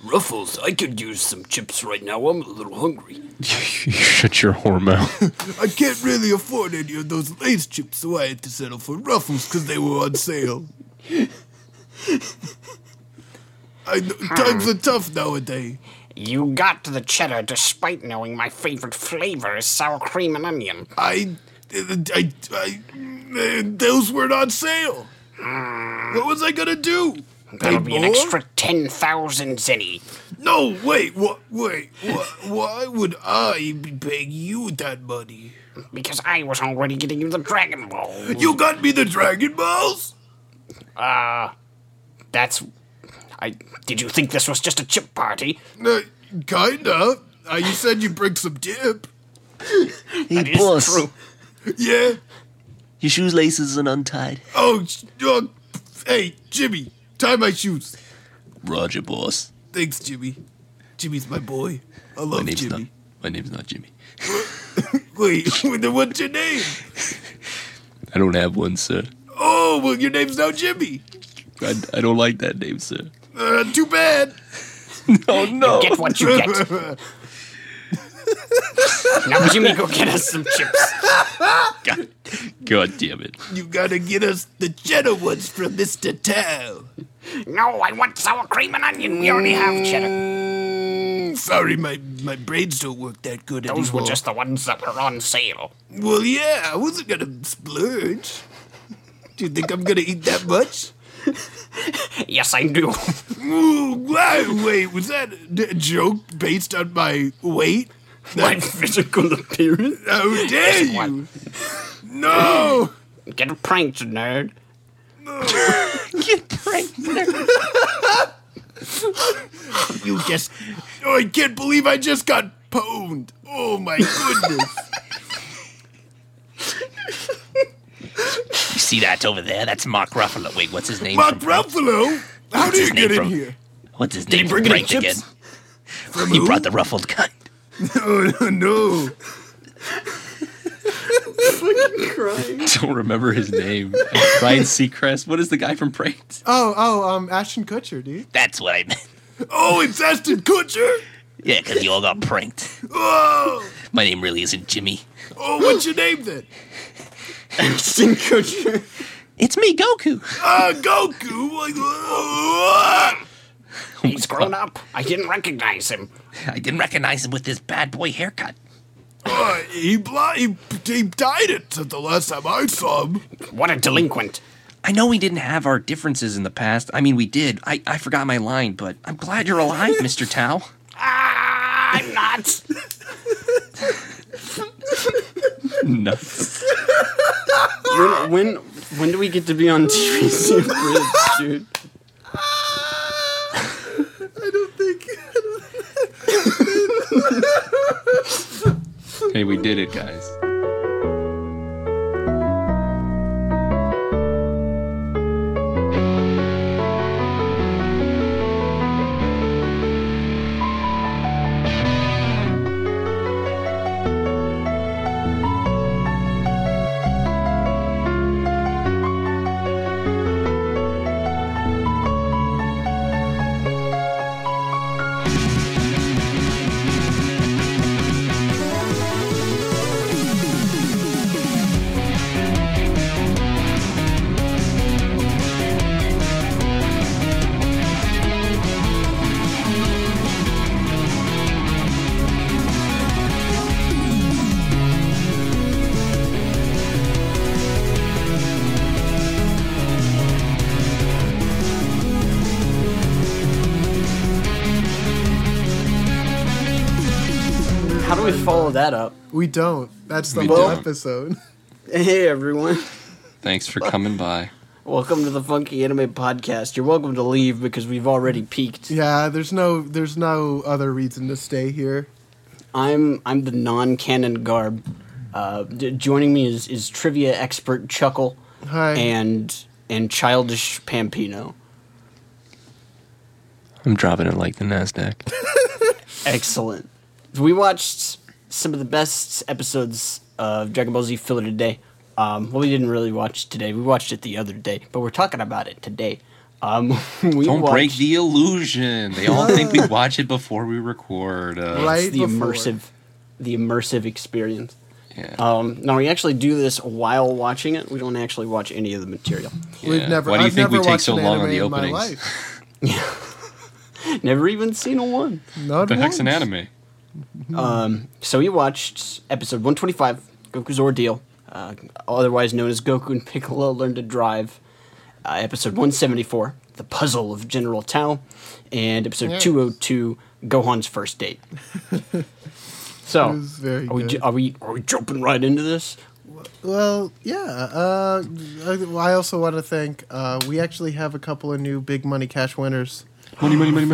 Ruffles, I could use some chips right now. I'm a little hungry. You shut your whore mouth. I can't really afford any of those Lay's chips, so I had to settle for Ruffles because they were on sale. Times are tough nowadays. You got the cheddar despite knowing my favorite flavor is sour cream and onion. Those weren't on sale. What was I gonna do? That'll be an extra 10,000 zenny. No, wait, why would I be paying you that money? Because I was already getting you the Dragon Ball. You got me the Dragon Balls? Did you think this was just a chip party? Kinda. You said you bring some dip. Hey, boss. True. Yeah? Your shoelaces are untied. Oh, hey, Jimmy, tie my shoes. Roger, boss. Thanks, Jimmy. Jimmy's my boy. I love Jimmy. My name's not Jimmy. Wait, then what's your name? I don't have one, sir. Oh, well, your name's now Jimmy. I don't like that name, sir. Too bad. Oh, no. You get what you get. Now, Jimmy, go get us some chips. God damn it. You gotta get us the cheddar ones from Mr. Tao. No, I want sour cream and onion. We already have cheddar. Sorry, my brains don't work that good anymore. Those were just the ones that were on sale. Well, yeah, I wasn't gonna splurge. Do you think I'm gonna eat that much? Yes, I do. Ooh, wait, was that a joke based on my weight? My physical appearance? How dare you? No! Get pranked, nerd. Get pranked, nerd. You just... Oh, I can't believe I just got pwned. Oh, my goodness. You see that over there? That's Mark Ruffalo. Wait, what's his name? Mark Ruffalo? How did you get in here? What's his name? he bring any chips? From He who? brought the ruffled kind. Oh, no. Crying. Don't remember his name. Ryan Seacrest. What is the guy from Pranked? Ashton Kutcher, dude. That's what I meant. Oh, it's Ashton Kutcher? Yeah, because you all got pranked. Oh, My name really isn't Jimmy. oh, what's your name then? Ashton Kutcher. It's me, Goku. Goku. What? He's grown up. I didn't recognize him. I didn't recognize him with this bad boy haircut. He dyed it the last time I saw him. What a delinquent. I know we didn't have our differences in the past. I mean, we did. I forgot my line, but I'm glad you're alive, Mr. Tao. I'm not. No. When do we get to be on TVC Bridge, dude? I don't think. Hey, we did it, guys. How do we follow that up? We don't. That's the We whole don't. episode. Hey, everyone. Thanks for coming by. Welcome to the Funky Anime Podcast. You're welcome to leave because we've already peaked. Yeah, there's no other reason to stay here. I'm the non-canon garb. Joining me is trivia expert Chuckle Hi. and childish Pampino. I'm dropping it like the NASDAQ. Excellent. We watched some of the best episodes of Dragon Ball Z Filler today. Well, we didn't really watch it today. We watched it the other day, but we're talking about it today. We Don't watched break the illusion. They all think we watch it before we record. Right the before. immersive experience. Yeah. No, we actually do this while watching it. We don't actually watch any of the material. We've Yeah. never. Why do you I've think we never take watched so an long on anime the in my openings? life. Never even seen a one. Not The heck's an once. anime. So we watched episode 125, Goku's Ordeal, otherwise known as Goku and Piccolo Learn to Drive. Episode 174, The Puzzle of General Tao, and episode Yes. 202, Gohan's First Date. So, It was very are we, good. are we jumping right into this? Well, yeah. I also want to thank. We actually have a couple of new big money cash winners. Money.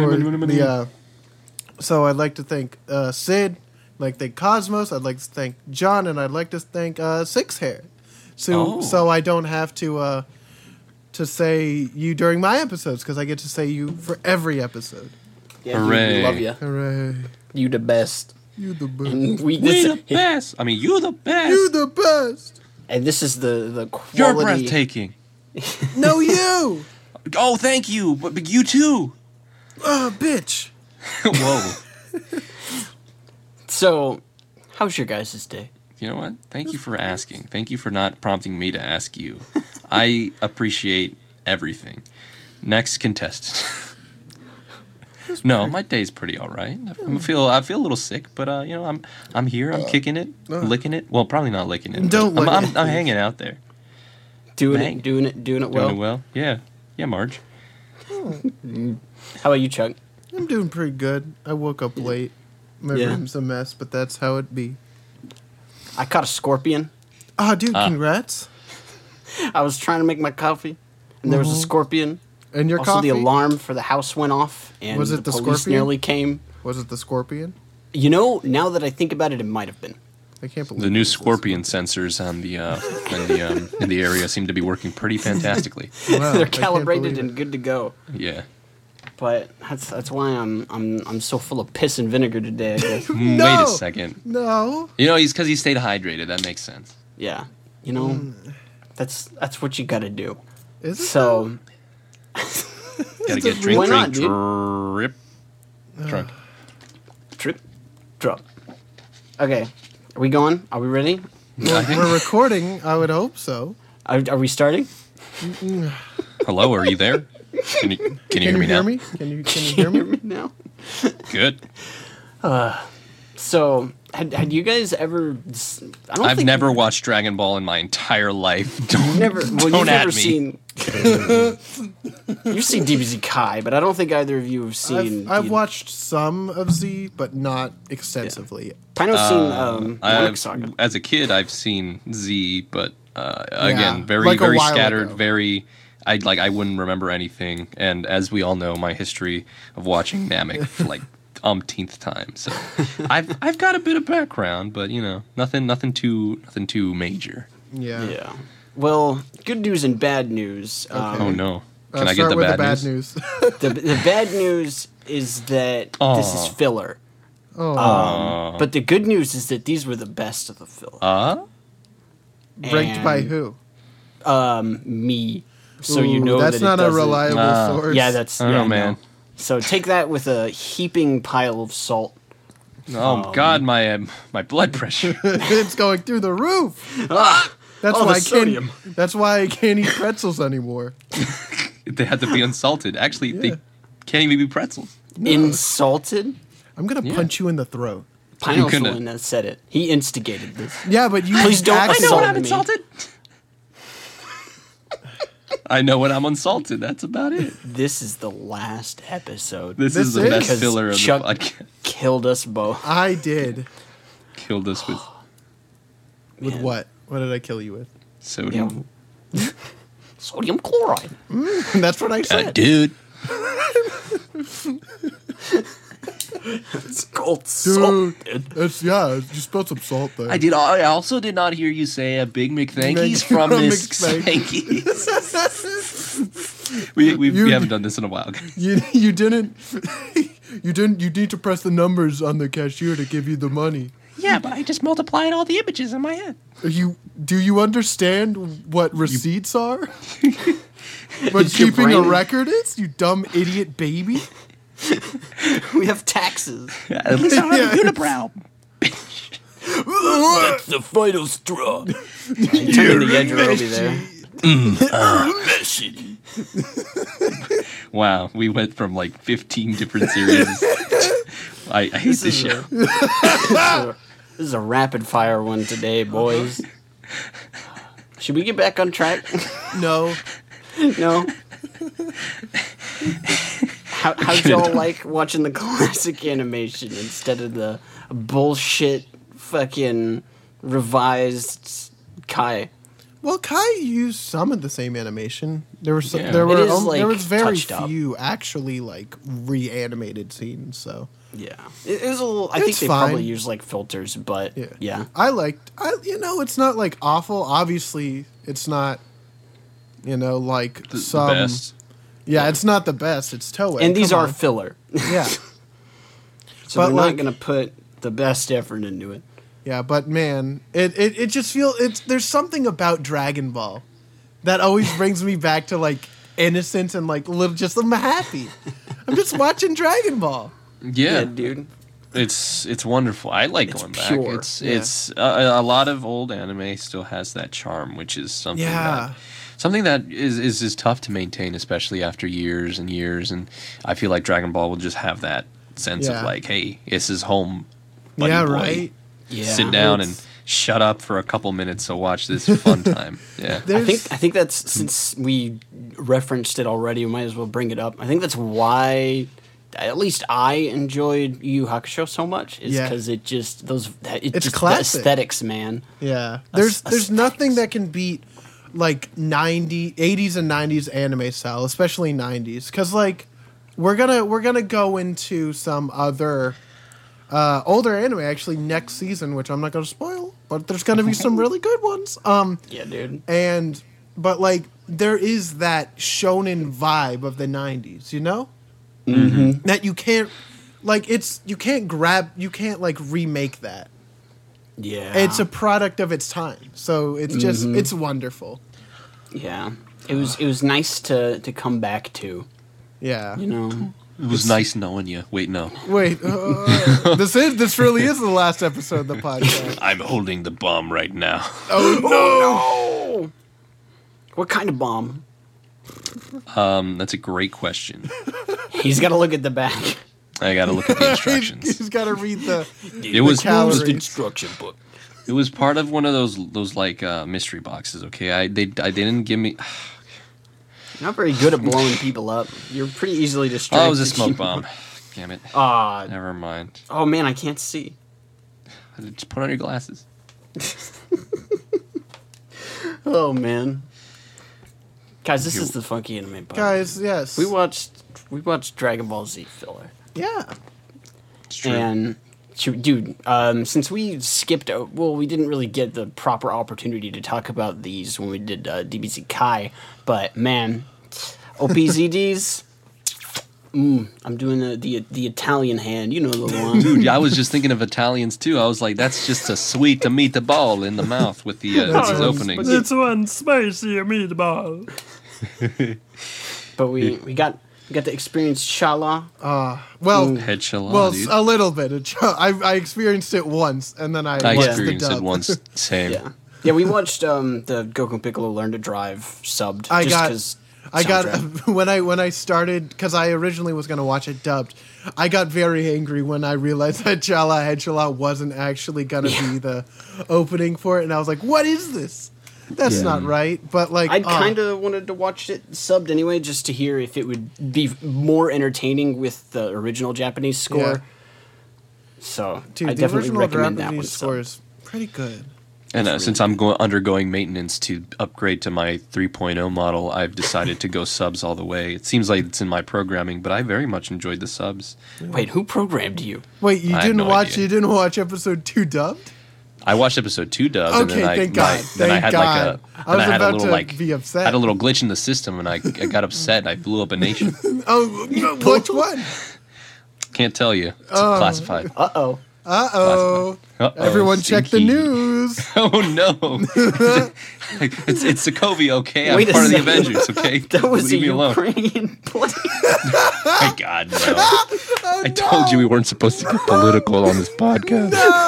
So I'd like to thank Sid. I'd like to thank Cosmos. I'd like to thank John, and I'd like to thank Six Hair. So I don't have to say you during my episodes because I get to say you for every episode. Yeah, Hooray. We love you. Hooray! You the best. You the best. And We the best. I mean, you the best. You the best. And this is the quality. You're breathtaking. No, you. Oh, thank you. But you too. Bitch. Whoa. So, how's your guys' day? You know what? Thank you for asking. Thank you for not prompting me to ask you. I appreciate everything. Next contestant. No, my day's pretty all right. I feel a little sick, but I'm here. I'm kicking it, licking it. Well, probably not licking it. Don't but lick I'm it, hanging out there. Doing Bang. it well. Doing it well. Yeah, Marge. How about you, Chuck? I'm doing pretty good. I woke up late. My Yeah. room's a mess, but that's how it be. I caught a scorpion. Ah, dude, congrats. I was trying to make my coffee, and there was a scorpion. And your Also, coffee? the alarm for the house went off, and Was it the police scorpion? nearly came. Was it the scorpion? You know, now that I think about it, it might have been. I can't believe The new it was scorpion sensors on the in the area seem to be working pretty fantastically. Wow, I They're can't calibrated believe and it. good to go. Yeah. But that's why I'm so full of piss and vinegar today, I guess. Wait No. a second. No. You know, because he stayed hydrated. That makes sense. Yeah, you know, that's what you got to do. Is it? So Gotta It's a get drink, Why not, drink, dude? drip. Drunk. trip, drop. Okay, are we going? Are we ready? We're recording. I would hope so. Are we starting? Hello, are you there? Can you hear me now? Can you hear me? now? Good. So, had you guys ever? I don't I've think never watched Dragon Ball in my entire life. Don't Never. Well, don't you've at never me. seen. You've seen DBZ Kai, but I don't think either of you have seen. I've watched some of Z, but not extensively. Pino's seen Monarch Saga. As a kid, I've seen Z, but again, very like a very while scattered. ago. Very, I wouldn't remember anything. And as we all know, my history of watching Namek for like umpteenth time. So I've got a bit of background, but you know, nothing too major. Yeah. Yeah. Well, good news and bad news. Oh no! Can I get Start the with bad the news? The bad news is that this is filler. Oh, But the good news is that these were the best of the filler. ranked by and- who? Me. So you know that's that not it a doesn't- reliable source. Yeah, that's I don't yeah, know, man. no. So take that with a heaping pile of salt. Oh God, my blood pressure. it's going through the roof. That's Oh, why the sodium. That's why I can't eat pretzels anymore. They had to be unsalted. Actually, they can't even be pretzels. Insulted? I'm gonna punch you in the throat. Pino's the couldn't- one that said it. He instigated this. Yeah, but you Please don't actually- insult me. insulted. I know when I'm unsalted. That's about it. This is the last episode. This This is the is- best Because filler of Chuck- the podcast. Killed us both. I did. Killed us with With Man. what? What did I kill you with? sodium. Sodium chloride. That's what I said. Dude. It's called salt. Dude, it's you spilled some salt there. I also did not hear you say a big McThankies from From Miss McSpankies. Spankies. we haven't done this in a while. You didn't. You need to press the numbers on the cashier to give you the money. Yeah, but I just multiplied all the images in my head. Do you understand what receipts are? But It's your keeping a brain. record is, you dumb idiot baby. We have taxes. At least I don't have a unibrow. That's the final straw. Turn the Yajirobe there. Messy. Wow, we went from like 15 different series. I hate this show. This is a rapid fire one today, boys. Should we get back on track? No. No. How'd y'all like watching the classic animation instead of the bullshit fucking revised Kai? Well, Kai used some of the same animation. There was Yeah. there It were is, like, there was very touched up. few actually like reanimated scenes. So Yeah, it was a little. I think It's they probably fine. use like filters, but yeah. it's not like awful. Obviously, it's not. Like The some. best. Yeah, it's not the best. It's Toei. And these come are on. filler, Yeah. so But, they're like- not gonna put the best effort into it. Yeah, but man, it just feels there's something about Dragon Ball that always brings me back to like innocence and like I'm happy. I'm just watching Dragon Ball. Yeah, Dude. it's wonderful. I like going back. pure, It's a lot of old anime still has that charm, which is something Yeah. that is tough to maintain, especially after years and years. And I feel like Dragon Ball will just have that sense Yeah. of like, hey, this is home. Buddy Yeah, boy. right. Yeah, Sit down and It's- shut up for a couple minutes to watch this fun time. Yeah. I think that's, since we referenced it already, we might as well bring it up. I think that's why, at least I enjoyed Yu Yu Hakusho so much, is Yeah. because it just It's the classic. aesthetics, man. Yeah. There's aesthetics. nothing that can beat like 80s and 90s anime style, especially 90s, cuz like we're going to go into some other older anime actually next season, which I'm not going to spoil, but there's going to be some really good ones. Yeah, dude. But like there is that shonen vibe of the 90s, you know? Mm-hmm. That you can't like you can't like remake that. Yeah, It's a product of its time. So it's just it's wonderful. yeah. It was nice to come back to, Yeah. you know. It was nice knowing you. Wait, no. Wait, this really is the last episode of the podcast. I'm holding the bomb right now. Oh No. What kind of bomb? That's a great question. He's got to look at the back. I got to look at the no! instructions. He's got to read the. It was calories. Instruction book. It was part of one of those like mystery boxes. Okay, I didn't give me. You're not very good at blowing people up. You're pretty easily distracted. Oh, it was a smoke bomb. Damn it. Ah, Never mind. oh man, I can't see. Just put on your glasses. Oh man, guys, this is the Funky Anime Podcast. Guys, yes. we watched Dragon Ball Z filler, Yeah. It's true. and dude, since we skipped, we didn't really get the proper opportunity to talk about these when we did DBZ Kai, but man, OPZDs. I'm doing the Italian hand, you know the one. Dude, I was just thinking of Italians too. I was like, that's just a sweet to meet the ball in the mouth with the these openings. It's one spicy meatball. But we got to experience Shala. Well, Head shalom, well, dude. a little bit. I experienced it once, and then I I watched experienced the it dub. once. Same. Yeah, we watched the Goku Piccolo Learn to Drive subbed. I just got- 'cause I got soundtrack. when I started, because I originally was going to watch it dubbed. I got very angry when I realized that Chala Headchala wasn't actually going to be the opening for it, and I was like, "What is this? That's not right." But like, I kind of wanted to watch it subbed anyway, just to hear if it would be more entertaining with the original Japanese score. Yeah. So dude, I the definitely original recommend that one. Japanese score Subbed. is pretty good. And since I'm undergoing maintenance to upgrade to my 3.0 model, I've decided to go subs all the way. It seems like it's in my programming, but I very much enjoyed the subs. Wait, who programmed you? Wait, you I have didn't no watch? idea. You didn't watch episode 2 dubbed? I watched episode 2 dubbed, and Okay, then thank God. then I Thank had God. like I then was I had a about little to like be upset. had a little glitch in the system, and I got upset. I blew up a nation. Oh, which one? Can't tell you. It's classified. Uh-oh. Uh-oh. Uh-oh, Everyone check the stinky. news. Oh no! it's Sokovia, okay? Wait I'm a part of the second. Avengers, okay? That was Leave a me alone. Ukrainian plane. My God, no! I told you we weren't supposed to get political on this podcast.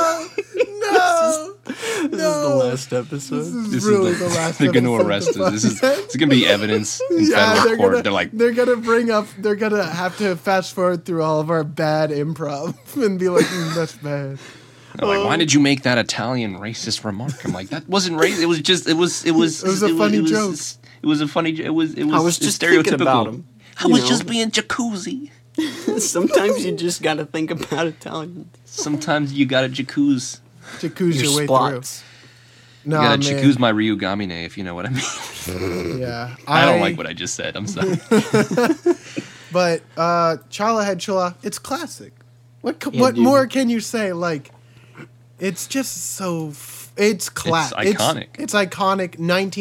No. This is the last episode. This is really the last They're going to episode arrest of the us. This is going to be evidence in Yeah, federal court. They're like, they're gonna have to fast forward through all of our bad improv and be like, that's bad. why did you make that Italian racist remark? I'm like, that wasn't racist. It was just, it was a funny joke. It was a funny. It was. I was just thinking stereotypical. about him. I was just being jacuzzi. Sometimes you just got to think about Italian. Sometimes you got to jacuzzi. Jacuzzi Your your way spots. through. No, You got man. to jacuzzi my Ryugamine, if you know what I mean. Yeah, I don't like what I just said. I'm sorry. But Chala Head Chula, it's classic. What Yeah, what dude. more can you say? Like, it's just so. It's classic. iconic. It's iconic.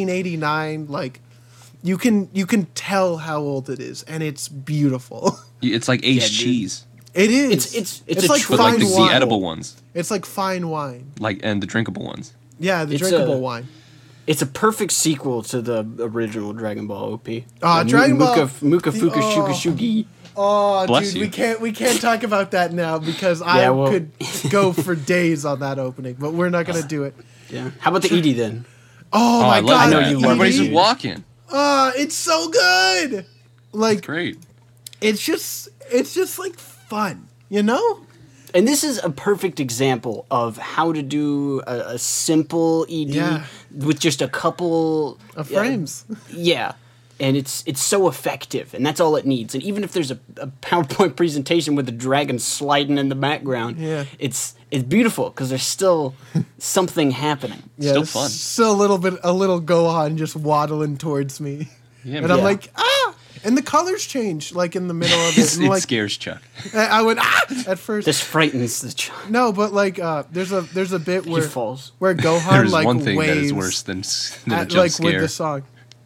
1989. Like, you can tell how old it is, and it's beautiful. It's like aged dude. cheese, It is. It's a like tr- but like fine the wine. edible ones, It's like fine wine. and the drinkable ones. Yeah, the It's drinkable a- wine. It's a perfect sequel to the original Dragon Ball OP. Dragon Ball- Muka Fuka oh. Shuga Shugi. Oh, Bless dude, you. we can't talk about that now because Yeah, I well- could go for days on that opening, but we're not gonna do it. Yeah. How about the Edie then? Oh, I my love god, know that. you love Everybody's it. just walking. it's so good. Like Great. it's just like fun, you know? And this is a perfect example of how to do a simple ED Yeah. with just a couple Of frames. Yeah. And it's so effective, and that's all it needs. And even if there's a PowerPoint presentation with the dragon sliding in the background, Yeah. it's beautiful because there's still something happening. Yeah, Still it's fun. Still a little Gohan just waddling towards me. Yeah, And man. I'm like, and the colors change like in the middle of it. it And like scares Chuck. I went at first. This frightens the child. No, but like there's a bit He where falls. Gohan There's like one thing that waves is worse than a at, jump like scare. with the song.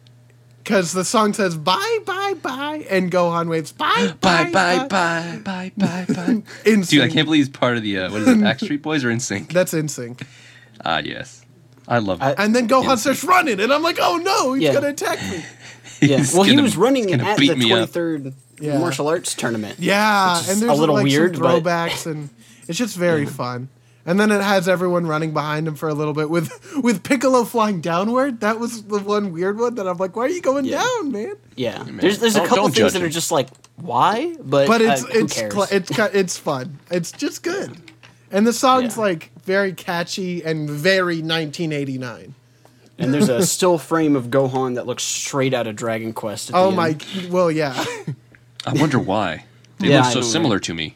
Because the song says bye bye bye and Gohan waves bye Bye bye bye bye bye bye bye. In Dude, I sync. can't believe he's part of the what is it, Backstreet Boys or NSYNC? That's in sync. Ah, yes, I love it. And then Gohan starts running, and I'm like, oh no, he's Yeah. gonna attack me. Yeah. He's Well, he gonna- was running he's gonna at beat the me up. 23rd Yeah. martial arts tournament. Yeah, Which is and there's a little like weird, some but- throwbacks, and it's just very fun. And then it has everyone running behind him for a little bit with Piccolo flying downward. That was the one weird one that I'm like, why are you going Yeah. down, man? Yeah. man. There's a Don't- couple don't things judge that are him. just like, why? But But who cares? it's fun. It's just good, and the song's Yeah. like very catchy and very 1989. And there's a still frame of Gohan that looks straight out of Dragon Quest. At Oh the my, end. well, yeah. I wonder why. They Yeah, look I so don't similar to me.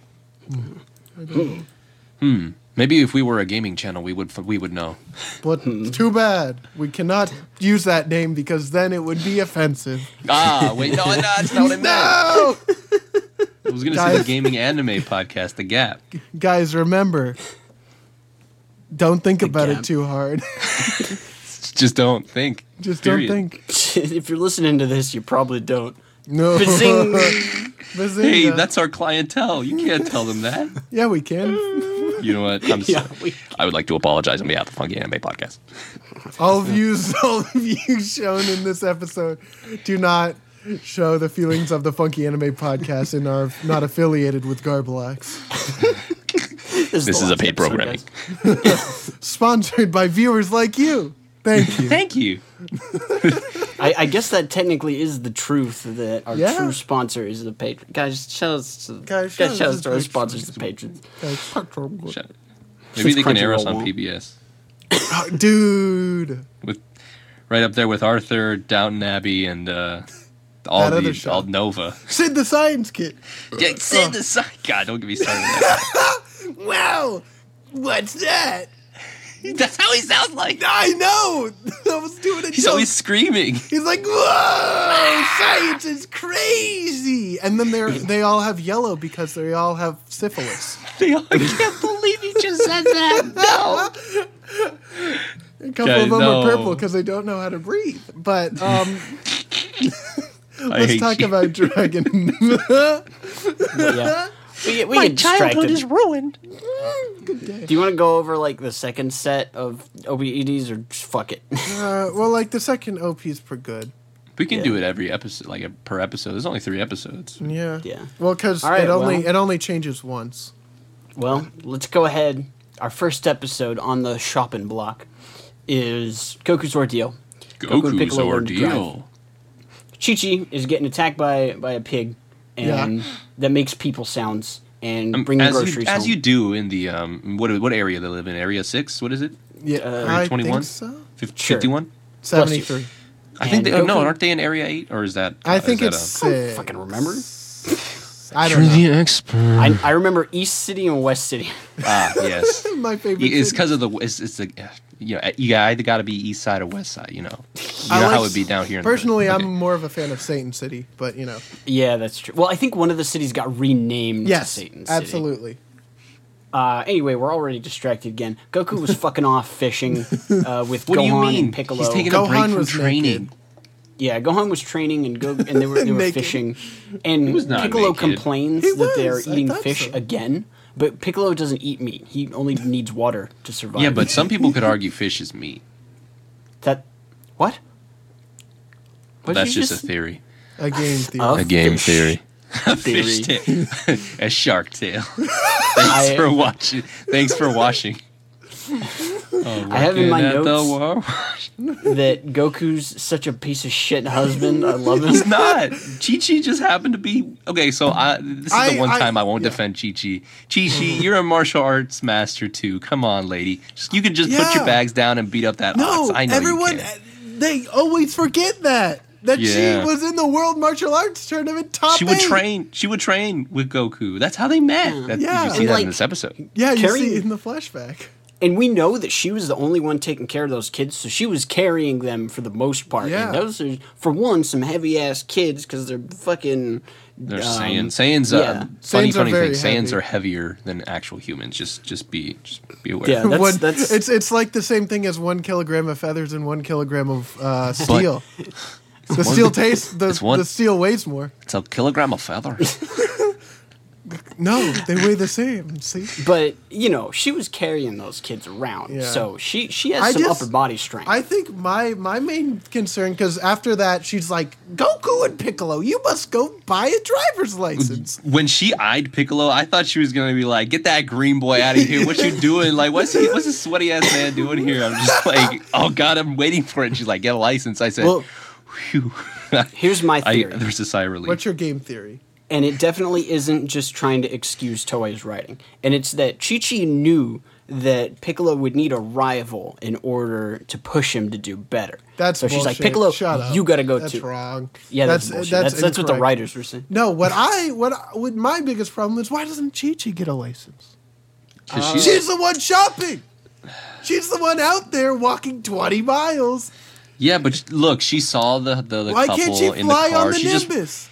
Maybe if we were a gaming channel, we would know. But too bad we cannot use that name because then it would be offensive. Ah, wait, no, that's not what I meant. No, I was gonna say Guys. the gaming anime podcast, The Gap. guys, remember, don't think about Gap. it too hard. Just don't think. Just Period. don't think. If you're listening to this, you probably don't. No. Bazing. Bazinga. Hey, that's our clientele. You can't tell them that. Yeah, we can. You know what? I'm Yeah, sorry. I would like to apologize on behalf of Funky Anime Podcast. All of you shown in this episode do not show the feelings of the Funky Anime Podcast and are not affiliated with Garbalax. This is a paid programming. Sponsored by viewers like you. Thank you. Thank you. I guess that technically is the truth that our Yeah. true sponsor is the patron. Guys, shout out to, Guys, shout out shout to out to our the sponsors, the patrons. Shut- Maybe they can air us on Crunchyroll PBS. Dude. With right up there with Arthur, Downton Abbey, and all That other the show. all Nova. Sid the Science Kid. Yeah, send the sign. God, don't get me started. on that. Wow. What's that? That's how he sounds like. I know. I was doing a He's joke. always screaming. He's like, whoa, science is crazy. And then they all have yellow because they all have syphilis. I can't believe you just said that. No. A couple Guys, of them no. are purple because they don't know how to breathe. But I let's hate talk you. about Dragon. But yeah. we get distracted. ruined. Do you want to go over like the second set of OBEDs or just fuck it? Well, like the second OP is pretty good. We can do it every episode, like per episode. There's only 3 episodes. Yeah. Yeah. Well, because All right, it only changes once. Well, let's go ahead. Our first episode on the shopping block is Goku's Ordeal. Goku and Goku's Piccolo learn to drive. ordeal. Chi-Chi is getting attacked by a pig, and that makes people sounds and bringing groceries as home. you do in the what area they live in? Area 6? What is it? Yeah, I 21? think so. 51? 73. I think And no, Goku- aren't they in Area 8 or is that? I think is it's that six. fucking remember? I don't know. expert. I remember East City and West City. Yes. My favorite. It's city. because of the it's the you either got to be East Side or West Side. You know I how like- it'd be down here. Personally, Okay. I'm more of a fan of Satan City, but you know. Yeah, that's true. Well, I think one of the cities got renamed Yes, to Satan City. absolutely. Anyway, we're already distracted again. Goku was fucking off fishing with What do you Gohan mean? and Piccolo. He's taking Gohan a break from was training. naked. Yeah, Gohan was training and they were Naked. fishing, and was not Piccolo naked. complains He that they're was, I eating thought fish so. again. But Piccolo doesn't eat meat; he only needs water to survive. Yeah, but some people could argue fish is meat. that what? What That's did you just a theory. A game theory. Oh. A game Fish theory. A theory. fish tail. A shark tail. Thanks for watching. Thanks for watching. I have in my Looking at the notes wash. that Goku's such a piece of shit husband. I love him. He's not. Chi-Chi just happened to be okay. So this is the one time I won't defend Chi-Chi. Chi-Chi, you're a martial arts master too. Come on, lady. You could just put Yeah. your bags down and beat up that No, ox. I know everyone, you can. they always forget that Yeah. she was in the World Martial Arts Tournament top She would 8. train. She would train with Goku. That's how they met. Yeah. You see And, that like, in this episode. Yeah, you Carrying- see it in the flashback. And we know that she was the only one taking care of those kids, so she was carrying them for the most part. Yeah. And those are, for one, some heavy ass kids because they're fucking. They're Saiyans. Saiyans. yeah. Funny Saiyans are thing. very Saiyans heavy. are heavier than actual humans. Just be aware. Yeah, that's It's like the same thing as 1 kilogram of feathers and 1 kilogram of steel. The steel tastes. it's one- The steel weighs more. It's a kilogram of feather. No, they weigh the same. See, But you know, she was carrying those kids around, Yeah. so she has I some just- upper body strength. I think my main concern, because after that she's like, Goku and Piccolo, you must go buy a driver's license. When she eyed Piccolo, I thought she was gonna be like, "Get that green boy out of here! What you doing? Like, what's this sweaty ass man doing here?" I'm just like, "Oh God, I'm waiting for it." And she's like, "Get a license." I said, Well, "Phew." here's my theory, There's a sigh of relief. What's your game theory? and it definitely isn't just trying to excuse Toei's writing, and it's that Chi-Chi knew that Piccolo would need a rival in order to push him to do better. That's so she's like, bullshit. Piccolo, Shut up. you got to go That's too. wrong. Yeah, that's bullshit. That's what the incorrect. writers were saying. No, what my biggest problem is, why doesn't Chi-Chi get a license? 'Cause She's the one shopping. She's the one out there walking 20 miles. yeah, but look, she saw the Why couple can't she in the fly car. on the She just Nimbus?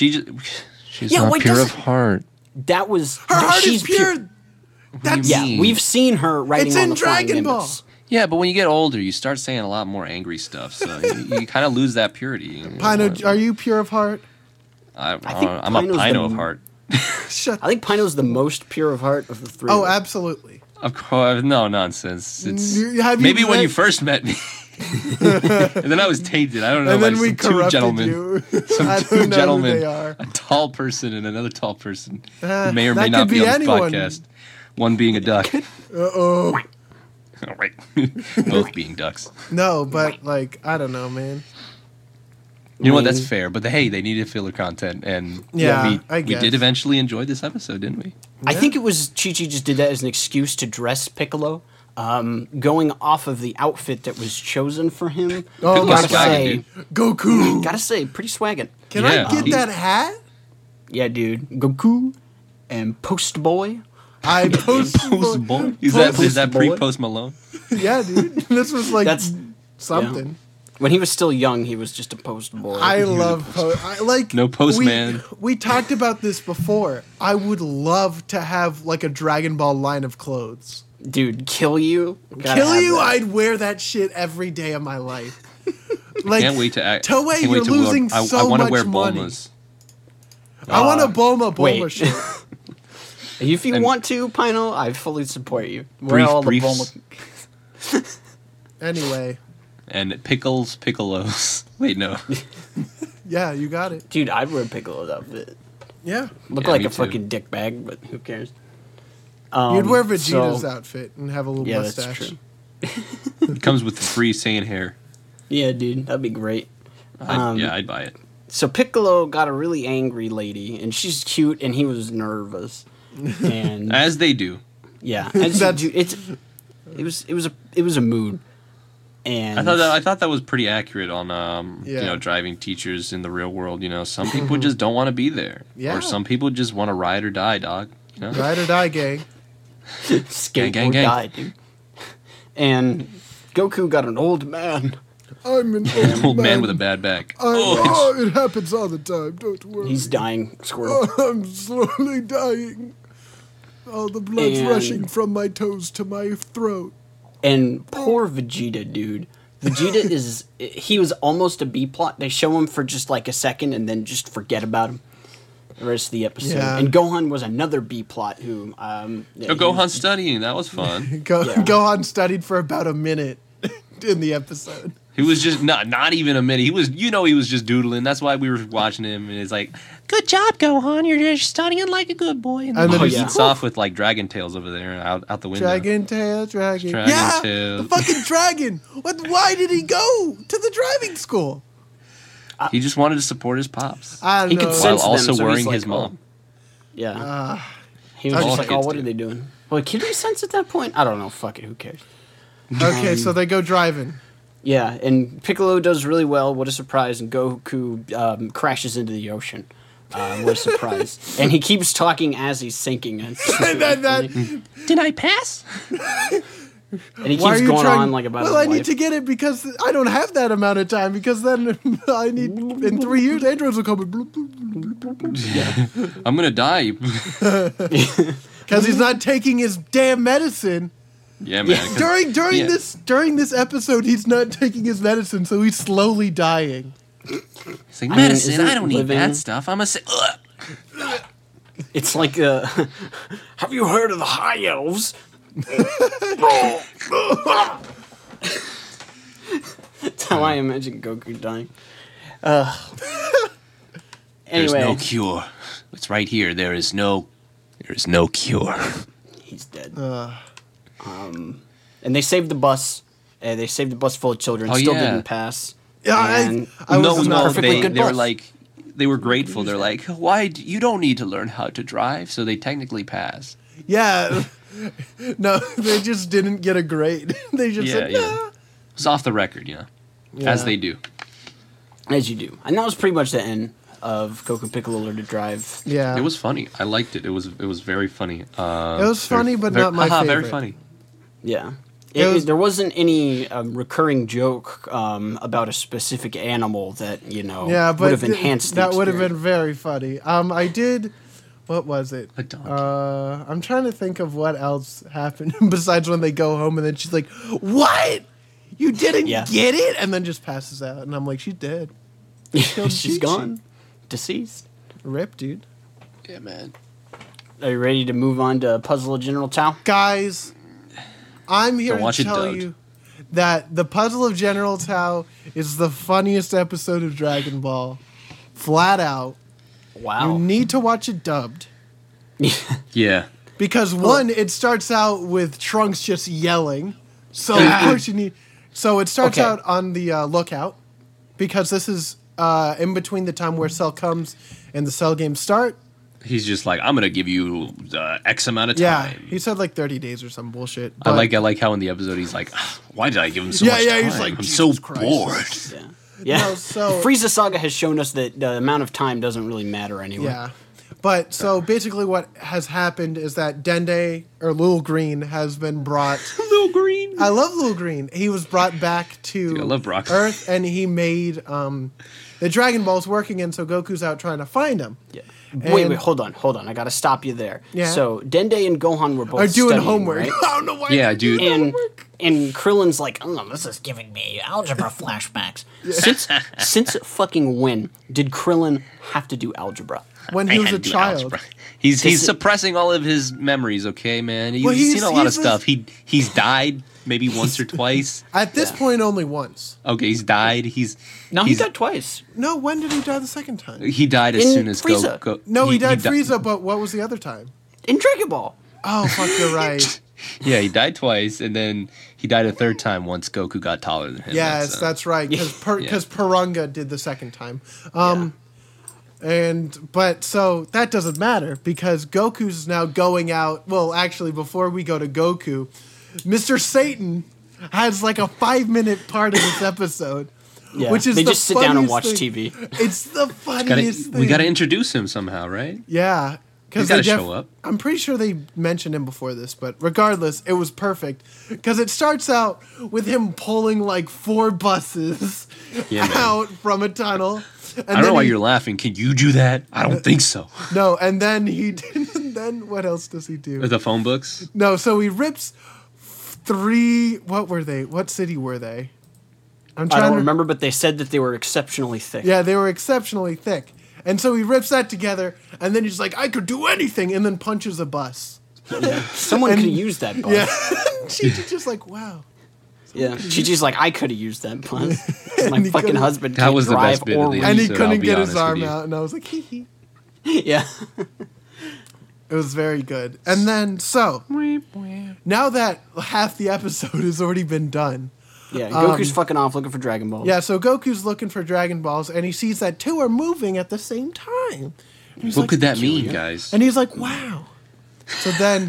she's Yeah, not why pure of doesn't- heart. That was Her heart she's is pure. That's you Yeah, mean? we've seen her riding It's on in the flying Dragon Ball. Nimbus. Yeah, but when you get older, you start saying a lot more angry stuff, so you kind of lose that purity. Pino, are you pure of heart? I'm think a Pino's Pino the- of heart. Shut. I think Pino's the most pure of heart of the three. Oh, absolutely. Of course, no nonsense. It's Have you maybe when met- you first met me, and then I was tainted. I don't know. And then by we some two corrupted gentlemen, you. some I two don't know gentlemen, who they are. a tall person and another tall person, who Uh, may or that may not could be be on this anyone. podcast. One being a duck. Uh-oh. All right, both being ducks. No, but like, I don't know, man. You know what? That's mean- fair. But hey, they needed filler content, and Yeah, I we guess. did eventually enjoy this episode, didn't we? I think it was Chi-Chi just did that as an excuse to dress Piccolo, going off of the outfit that was chosen for him. Oh, Piccolo's gotta swagging, say, dude. Goku. gotta say, pretty swaggin'. Can Yeah, I get he- that hat? Yeah, dude. Goku and Post Boy. I post. Post boy. Is that Post pre boy? Post Malone? Yeah, dude. This was like That's something. When he was still young, he was just a Post Boy. I love like No postman. We talked about this before. I would love to have like a Dragon Ball line of clothes. Dude, kill you. Gotta Kill have you! that. I'd wear that shit every day of my life. Like, Can't wait to act. Toei, can't you're wait to losing I so want to much wear money. Bulmas. I want a Bulma wait. shirt. If you And- want to, Pino, I fully support you. We're Brief all the briefs. Anyway, And pickles, piccolos. Wait, no. yeah, you got it. Dude, I'd wear Piccolo's outfit. Yeah. Look Yeah, like me a too. fucking dick bag, but who cares? You'd wear Vegeta's so- outfit and have a little Yeah, mustache. that's true. It comes with the free sand hair. Yeah, dude, that'd be great. I'd buy it. So Piccolo got a really angry lady, and she's cute, and he was nervous. And As they do. yeah, and That's- it was a mood. And I thought that was pretty accurate on Yeah. driving teachers in the real world. Some people just don't want to be there, Yeah. or some people just want to ride or die, dog. Ride or die, gang. skateboard gang, gang. died, dude. And Goku got an old man. I'm an Old man with a bad back. it happens all the time. Don't worry. He's dying, Squirtle. I'm slowly dying. All the blood's And- rushing from my toes to my throat. And poor Vegeta, dude. Vegeta he was almost a B plot. They show him for just like a second and then just forget about him the rest of the episode. Yeah. And Gohan was another B plot who he Gohan was- studying, that was fun. Yeah. Gohan studied for about a minute in the episode. He was just not even a minute. He was he was just doodling. That's why we were watching him, and it's like, good job, Gohan. You're just studying like a good boy. And And then he he's- eats off with like dragon tails over there out the window. Dragon tail, dragon. Dragon yeah, tail. the fucking dragon. Why did he go to the driving school? He just wanted to support his pops I don't He know. could while sense them, also so he's worrying like, his mom. Yeah. He was all just like, oh, kids what do. are they doing? Well, can we sense at that point? I don't know. Fuck it. Who cares? Okay, so they go driving. Yeah, and Piccolo does really well. What a surprise! And Goku crashes into the ocean. What a surprise! And he keeps talking as he's sinking. And, it's And then that, Did I pass? and he why are keeps you going trying? on like about well, his I need life. to get it because I don't have that amount of time. Because then I need in 3 years androids will come. Bloop, bloop, bloop. I'm gonna die. Because he's not taking his damn medicine. Yeah, man. 'cause- During this episode, he's not taking his medicine, so he's slowly dying. It's like mean, medicine. isn't I don't need living- that stuff. I'm a say. It's like Have you heard of the High Elves? that's how I imagine Goku dying. There's Anyway, no cure. It's right here. There is no cure. he's dead. And they saved the bus. They saved the bus full of children. Oh, Still yeah. didn't pass. Yeah, And- I no, was no, not perfectly they, good they were bus. like, they were grateful. They're like, why? You don't need to learn how to drive, so they technically pass. Yeah. No, they just didn't get a grade. They just Yeah, said, yeah. nah. It's off the record, Yeah. as they do. As you do. And that was pretty much the end of Goku Piccolo Learn to Drive. Yeah. It was funny. I liked it. It was very funny. It was funny, but not my Very favorite. funny. Yeah. It was- There wasn't any recurring joke about a specific animal that, Yeah, but would have enhanced the that would have been experience. very funny. I did. What was it? A donkey. I'm trying to think of what else happened besides when they go home and then she's like, "What? You didn't Yeah. get it?" And then just passes out, and I'm like, "She's dead. Killed She's Chi-Chi. gone. Deceased. Rip, dude." Yeah, man. Are you ready to move on to Puzzle of General Tao? Guys, I'm here Don't to watch it tell dubbed. you that the Puzzle of General Tao is the funniest episode of Dragon Ball. Flat out. Wow. You need to watch it dubbed. Yeah. Because one, it starts out with Trunks just yelling. So of course you need. So it starts Okay. out on the lookout, because this is in between the time where Cell comes and the Cell games start. He's just like, I'm gonna give you X amount of Yeah, time. he said like 30 days or some bullshit. I but- like how in the episode he's like, why did I give him so Yeah, much yeah, time? he's like, I'm so Jesus Christ. bored. Yeah. Yeah. No, so- Frieza Saga has shown us that the amount of time doesn't really matter anyway. Yeah. But so basically what has happened is that Dende, or Lil Green, has been brought. Little green. I love Lil Green. He was brought back to Dude, I love Brock. Earth, and he made the Dragon Balls working, and so Goku's out trying to find him. Yeah. Wait, And- hold on. I gotta stop you there. Yeah. So Dende and Gohan were both Are doing studying, homework. right? I don't know why. Yeah, dude. And Krillin's like, oh, This is giving me algebra flashbacks. since fucking when did Krillin have to do algebra? when he was a child. He's suppressing all of his memories. Okay, man. He's Well, seen a lot of he's a- stuff. He's died maybe once or twice. At this point, only once. Okay, he's died. No, he died twice. No, when did he die the second time? He died as In soon as Frieza. Go. No, he died Frieza, but what was the other time? In Dragon Ball. Oh, fuck, you're right. Yeah, he died twice, and then he died a third time once Goku got taller than him. Yes, that's right. Because Purunga did the second time. But so that doesn't matter because Goku's now going out. Well, actually, before we go to Goku, Mr. Satan has like a 5-minute part of this episode. Yeah. Which is they the just sit down and watch funniest thing. TV. It's the funniest thing. We got to introduce him somehow, right? Yeah. He's got to show up. I'm pretty sure they mentioned him before this, but regardless, it was perfect. Because it starts out with him pulling like 4 buses out from a tunnel. And I don't know why you're laughing. Can you do that? I don't think so. No, and then he then what else does he do? The phone books? No, so he rips 3, what were they? What city were they? I don't remember, but they said that they were exceptionally thick. Yeah, they were exceptionally thick. And so he rips that together, and then he's like, I could do anything, and then punches a bus. Someone could have used that bus. Yeah. Chichi's just like, wow. Yeah. Chi-Chi's like, I could have used that bus. My And he fucking couldn't- husband That can't was the drive best bit or of the read. And he episode, couldn't I'll be get his honest arm with you. out, and I was like, hee hee. Yeah. It was very good. And then, so, now that half the episode has already been done, Yeah. Goku's fucking off looking for Dragon Ball. yeah, so Goku's looking for Dragon Balls, and he sees that 2 are moving at the same time. And he's What like, could that mean, guys? And he's like, wow. So then,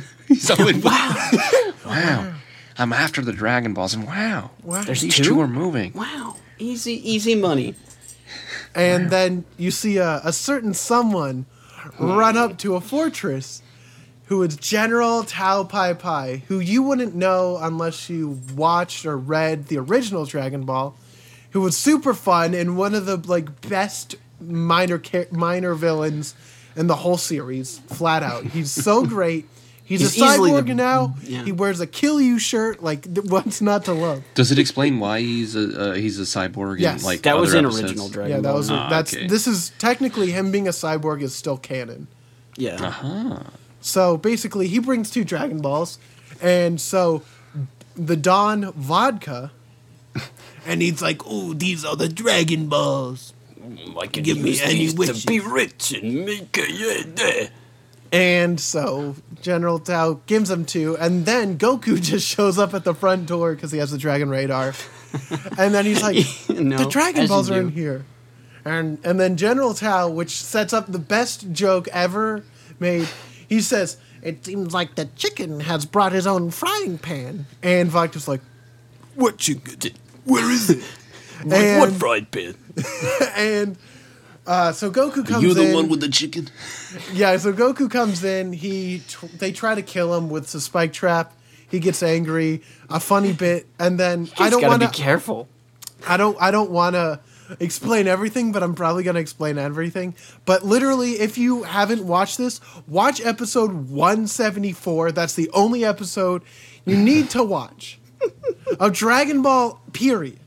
Wow. I'm after the Dragon Balls, and wow. There's These 2? 2 are moving. Wow. Easy money. and then you see a certain someone run up to a fortress who is General Tao Pai Pai, who you wouldn't know unless you watched or read the original Dragon Ball, who was super fun and one of the like best minor villains in the whole series, flat out. He's so great. He's a easily cyborg now. yeah. He wears a Kill You shirt. Like, what's not to love? Does it explain why he's a cyborg? Yes. in, like, That was other in episodes? original Dragon Yeah, that Ball. was okay. this is technically him being a cyborg is still canon. Yeah. So basically, he brings 2 Dragon Balls, and so the Don vodka, And he's like, oh, these are the Dragon Balls. I can Give me use any these wishes. to be rich and make a and so General Tao gives him 2, and then Goku just shows up at the front door because he has the Dragon Radar, and then he's like, No, the Dragon as Balls you are do. in here, and then General Tao, which sets up the best joke ever made, he says, it seems like the chicken has brought his own frying pan, and Vector's like, What chicken? Where is it? and, fried pan? and so Goku comes You're the in. one with the chicken? Yeah, so Goku comes in. They try to kill him with the spike trap. He gets angry. A funny bit, and then I don't gotta want be to. careful. I don't want to explain everything, but I'm probably going to explain everything. But literally, if you haven't watched this, watch episode 174. That's the only episode you need to watch of Dragon Ball. Period.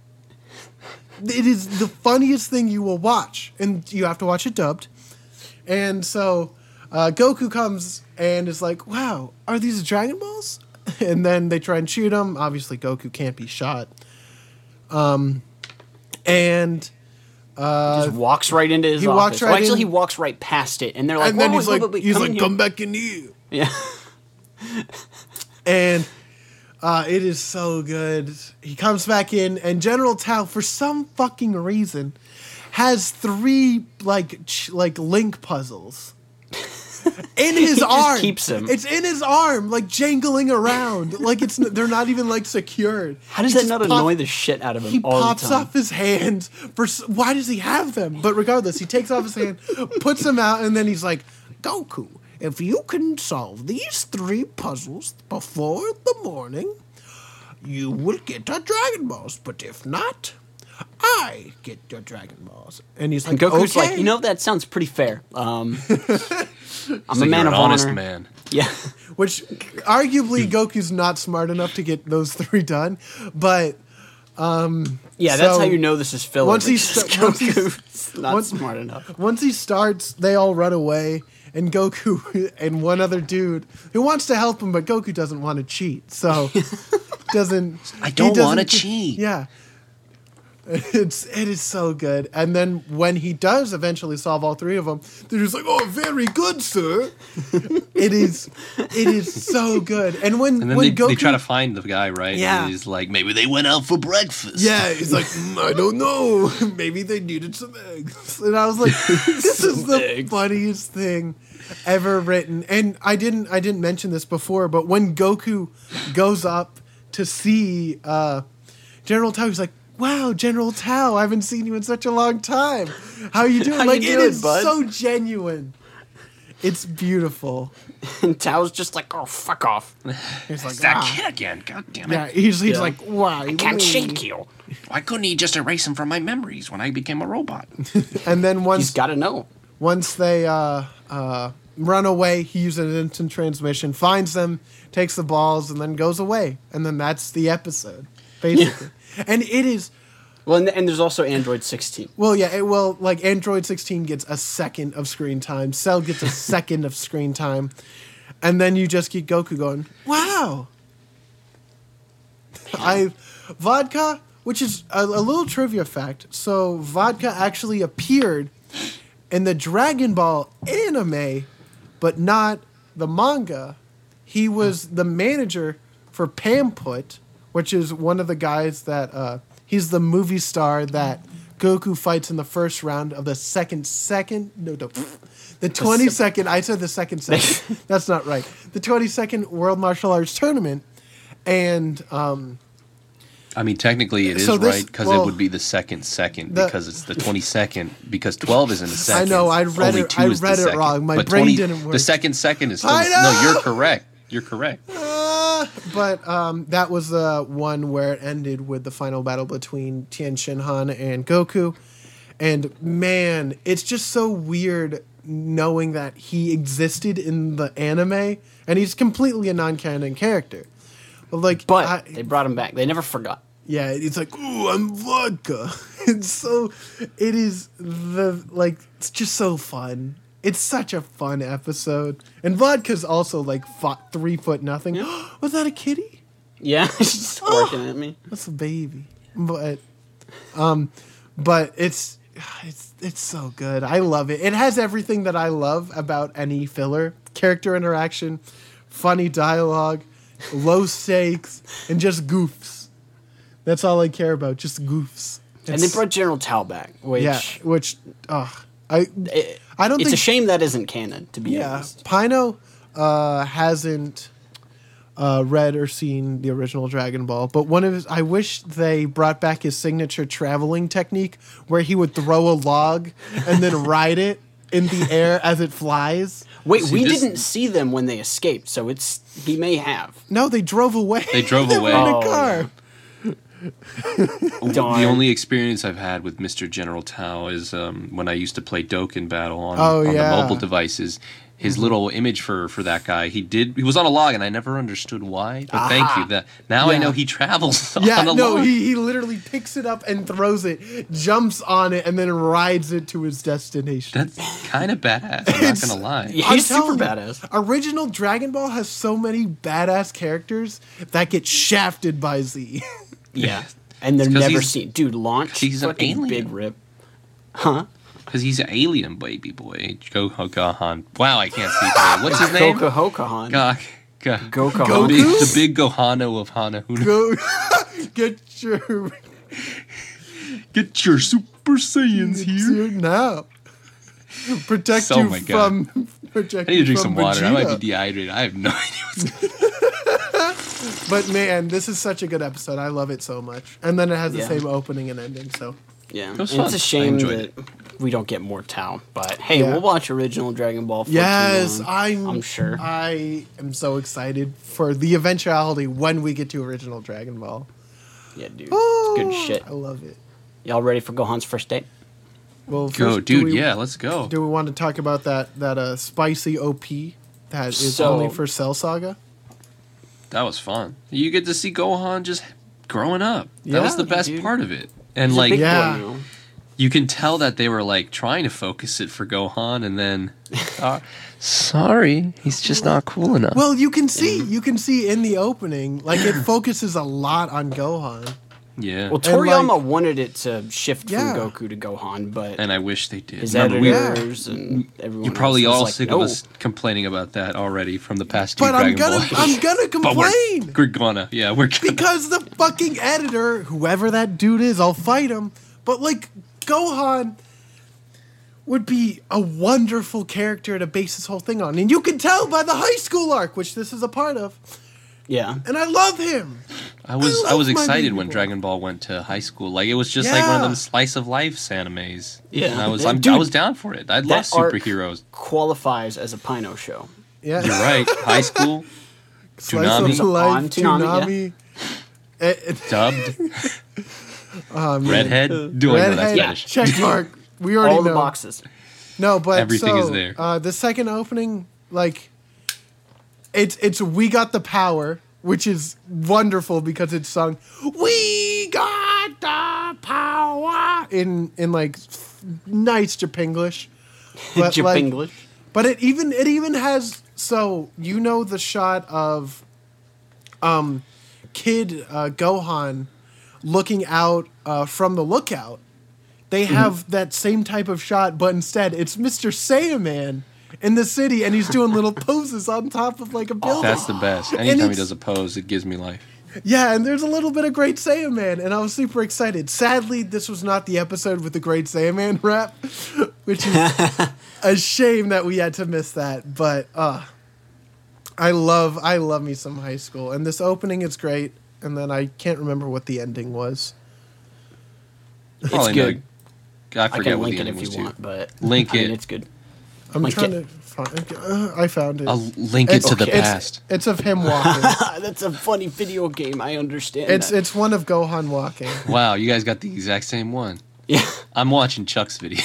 It is the funniest thing you will watch, and you have to watch it dubbed. And so Goku comes and is like, wow, are these Dragon Balls? And then they try and shoot him. Obviously, Goku can't be shot. And Just walks right into his he office. walks right Well, actually, in- he walks right past it, and they're like, and then "Whoa, he's wait, like, wait, wait, come in here." Come back in here. Yeah. And it is so good. He comes back in, and General Tao, for some fucking reason, has 3 like link puzzles in his just arm. keeps them. It's in his arm, like jangling around. Like they're not even like secured. How does He that just not annoy the shit out of him He all pops the time? off his hands. Why does he have them? But regardless, he takes off his hand, puts them out, and then he's like, Goku, if you can solve these 3 puzzles before the morning, you will get our Dragon Balls. But if not, I get your Dragon Balls. and he's And like, Goku's okay. like, you know, that sounds pretty fair. I'm a Like, man you're of an honest honor. man. Yeah. Which arguably Goku's not smart enough to get those 3 done, but Yeah, that's So, how you know this is filler. once he because sta- once he- Goku It's not smart enough. Once he starts, they all run away, and Goku and one other dude who wants to help him, but Goku doesn't want to cheat, so doesn't. I don't want to cheat. Yeah. It is so good. And then when he does eventually solve all three of them, they're just like, "Oh, very good, sir." It is so good. And when they Goku try to find the guy, right? Yeah. And he's like, maybe they went out for breakfast. yeah, he's like, I don't know. Maybe they needed some eggs. And I was like, this is the funniest thing ever written. And I didn't mention this before, but when Goku goes up to see General Tao, he's like, "Wow, General Tao, I haven't seen you in such a long time. How you doing?" How you It doing, is bud? so genuine. It's beautiful. And Tao's just like, "Oh, fuck off." He's like, That kid again. God damn it. yeah, he's like, "Wow, I can't shake you. Why couldn't he just erase him from my memories when I became a robot? And then He's once got to know. they run away, he uses an instant transmission, finds them, takes the balls, and then goes away. And then that's the episode, basically. And it is. Well, and there's also Android 16. Well, yeah, like Android 16 gets a second of screen time, Cell gets a second of screen time, and then you just keep Goku going, "Wow." Vodka, which is a little trivia fact, so Vodka actually appeared in the Dragon Ball anime, but not the manga. He was the manager for Pamput, which is one of the guys that he's the movie star that Goku fights in the first round of the the 22nd. I said the second. That's not right. The 22nd World Martial Arts Tournament, and I mean, technically it is So this- right because well, it would be the second the- because it's the 22nd because 12 is in the second. I know, I read Only it- 2 I is the read it second. wrong. My But brain didn't work. The second is still I know! no. You're correct. You're correct. but that was the one where it ended with the final battle between Tien Shinhan and Goku. And man, it's just so weird knowing that he existed in the anime, and he's completely a non-canon character. But They brought him back. They never forgot. yeah, it's like, "Ooh, I'm Vodka." It's just so fun. It's such a fun episode. And Vodka's also like 3 foot nothing. Was that a kitty? Yeah, she's working at me. That's a baby. But it's so good. I love it. It has everything that I love about any filler. Character interaction, funny dialogue, low stakes, and just goofs. That's all I care about, just goofs. And they brought General Tao back, which I don't it's think a shame that isn't canon, to be Yeah, honest. Pino hasn't read or seen the original Dragon Ball, but I wish they brought back his signature traveling technique where he would throw a log and then ride it in the air as it flies. Wait, See, we this- didn't see them when they escaped, so he may have. No, they drove away. They drove They away. were in a Oh, car. Darn. The only experience I've had with Mr. General Tao is when I used to play Dokkan Battle on Oh, yeah. the mobile devices. His little image for that guy, he was on a log, and I never understood why. But thank you. Now I Yeah. know he travels Yeah, on a no, log. he literally picks it up and throws it, jumps on it, and then rides it to his destination. That's kind of badass. I'm not gonna lie. Yeah, I'm he's super telling you, badass. Original Dragon Ball has so many badass characters that get shafted by Z. Yeah. And they're 'cause never he's- seen. Dude, launch. he's an fucking alien. big rip. Huh? Because he's an alien baby boy. Gohan. Wow, I can't speak today. What's his name? Hokahan. The Goku. big Gohano of Hanahuna. Go Get your Super Saiyans here. here now. Protect Oh you my God. from. Protect I need to you drink from some water. I might Vegeta. be dehydrated. I have no idea what's going on. But man, this is such a good episode. I love it so much. And then it has the Yeah. same opening and ending. So Yeah. was And fun. it's a I shame enjoyed that we don't get more Tao. But hey, Yeah. we'll watch original Dragon Ball. For yes, too long. I'm sure. I am so excited for the eventuality when we get to original Dragon Ball. Yeah, dude. Oh, It's good shit. I love it. Y'all ready for Gohan's first date? Well, Go, first, dude. Yeah, let's go. Do we want to talk about that spicy OP that is So- only for Cell Saga? That was fun. You get to see Gohan just growing up. That was Yeah, the best dude. part of it. And He's a like, big boy Yeah. now. You can tell that they were like trying to focus it for Gohan, and then sorry, he's just not cool enough. Well, you can see in the opening, like it focuses a lot on Gohan. Yeah. Well, Toriyama wanted it to shift Yeah. from Goku to Gohan, but And I wish they did. his Remember, editors and everyone you're probably else was all like, sick no. of us complaining about that already from the past two But I'm Dragon gonna Ball. I'm gonna But complain we're gonna. Yeah, we're gonna. because the fucking editor, whoever that dude is, I'll fight him. But like Gohan would be a wonderful character to base this whole thing on, and you can tell by the high school arc, which this is a part of. Yeah. And I love him. I was love my excited baby when boy. Dragon Ball went to high school. Like it was just like one of Yeah. them slice of life animes. Yeah. And I was Dude, I was down for it. I love that arc- superheroes. Qualifies as a Pino show. Yeah, You're right. High school Slice Toonami. of life, On Toonami, Toonami. dubbed Oh, man. redhead. Do I know that's Redhead, Spanish? check mark. We already All the know. boxes. No, but Everything is there. The second opening, like, it's "We Got the Power," which is wonderful because it's sung "We got the power" in like nice Japanglish. But like, Japanglish. but it even has, so you know the shot of kid Gohan looking out from the lookout. They have that same type of shot, but instead it's Mr. Saiyaman in the city, and he's doing little poses on top of like a building. That's the best. Anytime he it's- does a pose, it gives me life. Yeah, and there's a little bit of Great Saiyaman, and I was super excited. Sadly, this was not the episode with the Great Saiyaman rap, which is a shame that we had to miss that. But I love me some high school, and this opening is great. And then I can't remember what the ending was. It's Probably good. know- I I forget can what link the it ending if was you too. want, but Link I mean, it. it's good. I'm Like trying it. to find. I found it. I'll link it to the past. It's of him walking. That's a funny video game. I understand. that. it's one of Gohan walking. Wow, you guys got the exact same one. Yeah. I'm watching Chuck's video.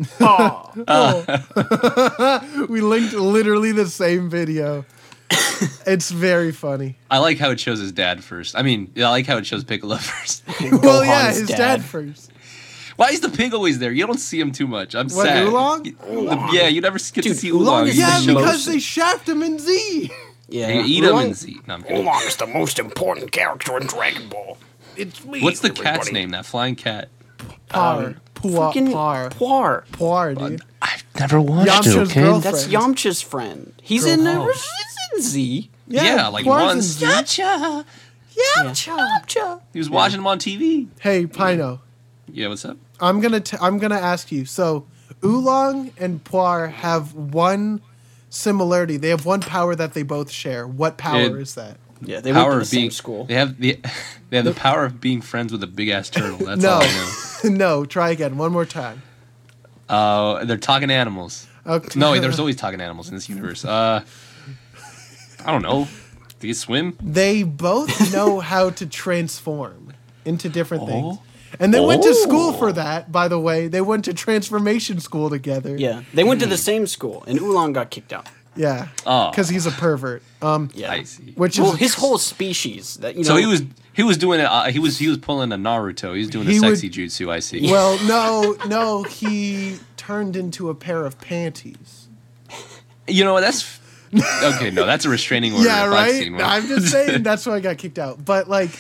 We linked literally the same video. It's very funny. I like how it shows his dad first. I mean, I like how it shows Piccolo first. Well, yeah, Gohan's his dad. dad first. Why is the pig always there? You don't see him too much. I'm What, sad. Oolong? Yeah, you never get to Dude, see Oolong Oolong. is He's Yeah, the the most- because they shaft him in Z. Yeah. They eat him Oolong- and see. No, I'm kidding. Oolong is the most important character in Dragon Ball. It's me. What's the everybody. cat's name? That flying cat. Par. Fucking Par. Poir. Par, dude. I've never watched Yamcha's girlfriend. That's Yamcha's friend. He's in Z. Yeah, like Poir's once. in Z. Yamcha. Yamcha. He was watching him on TV. Hey, Pino. Yeah, what's up? I'm gonna ask you. So, Oolong and Poir have one similarity. They have one power that they both share. What power It- is that? Yeah, they went Power to the of being same school. They have the power of being friends with a big ass turtle. That's No, all I know. no. Try again. One more time. They're talking animals. Okay. No, there's always talking animals in this universe. I don't know. Do you swim? They both know how to transform into different things. Oh. And they went to school for that, by the way. They went to transformation school together. Yeah, they went to the same school, and Oolong got kicked out. Yeah. Oh. Because he's a pervert. Yeah, I see. Which well, is his whole species. That you know. So he was doing it. He was pulling a Naruto. He was doing a He sexy jutsu. I see. Well, no, he turned into a pair of panties. You know that's okay. No, that's a restraining order. Yeah, if I've right? seen one. I'm just saying that's why I got kicked out. But like,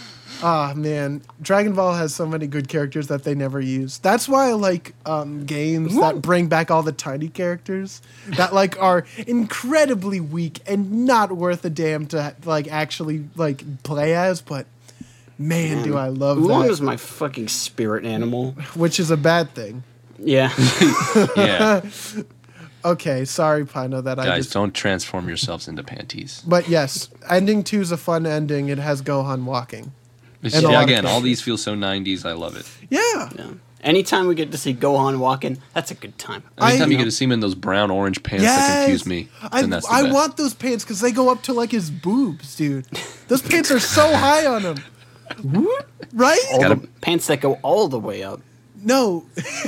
man, Dragon Ball has so many good characters that they never use. That's why I like games that bring back all the tiny characters that like are incredibly weak and not worth a damn to like actually like play as. But man, do I love Oolong that, is my fucking spirit animal. which is a bad thing. Yeah. Yeah, Okay, sorry, Pino, that I guys, just. don't transform yourselves into panties. But yes, ending 2 is a fun ending. It has Gohan walking. It's- And a lot yeah, of again, all characters. these feel so 90s. I love it. Yeah. Yeah. Anytime we get to see Gohan walking, that's a good time. Anytime I- you get to see him in those brown orange pants that confuse me, then that's the I best. want those pants because they go up to like his boobs, dude. Those pants are so high on him. Right? All Gotta- the pants that go all the way up. No.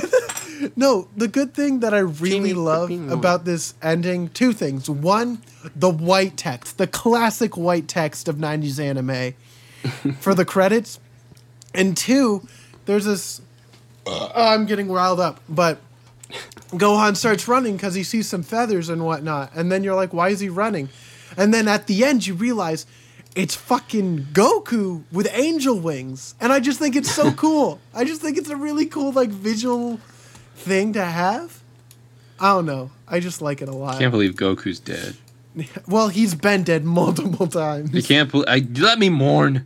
No, the good thing that I really Jimmy love Pepino. about this ending, two things. One, the white text, the classic white text of 90s anime for the credits. And two, there's this I'm getting riled up. But Gohan starts running because he sees some feathers and whatnot. And then you're like, why is he running? And then at the end, you realize it's fucking Goku with angel wings. And I just think it's so cool. I just think it's a really cool, like, visual thing to have. I don't know. I just like it a lot. Can't believe Goku's dead. Well, he's been dead multiple times. You can't let me mourn.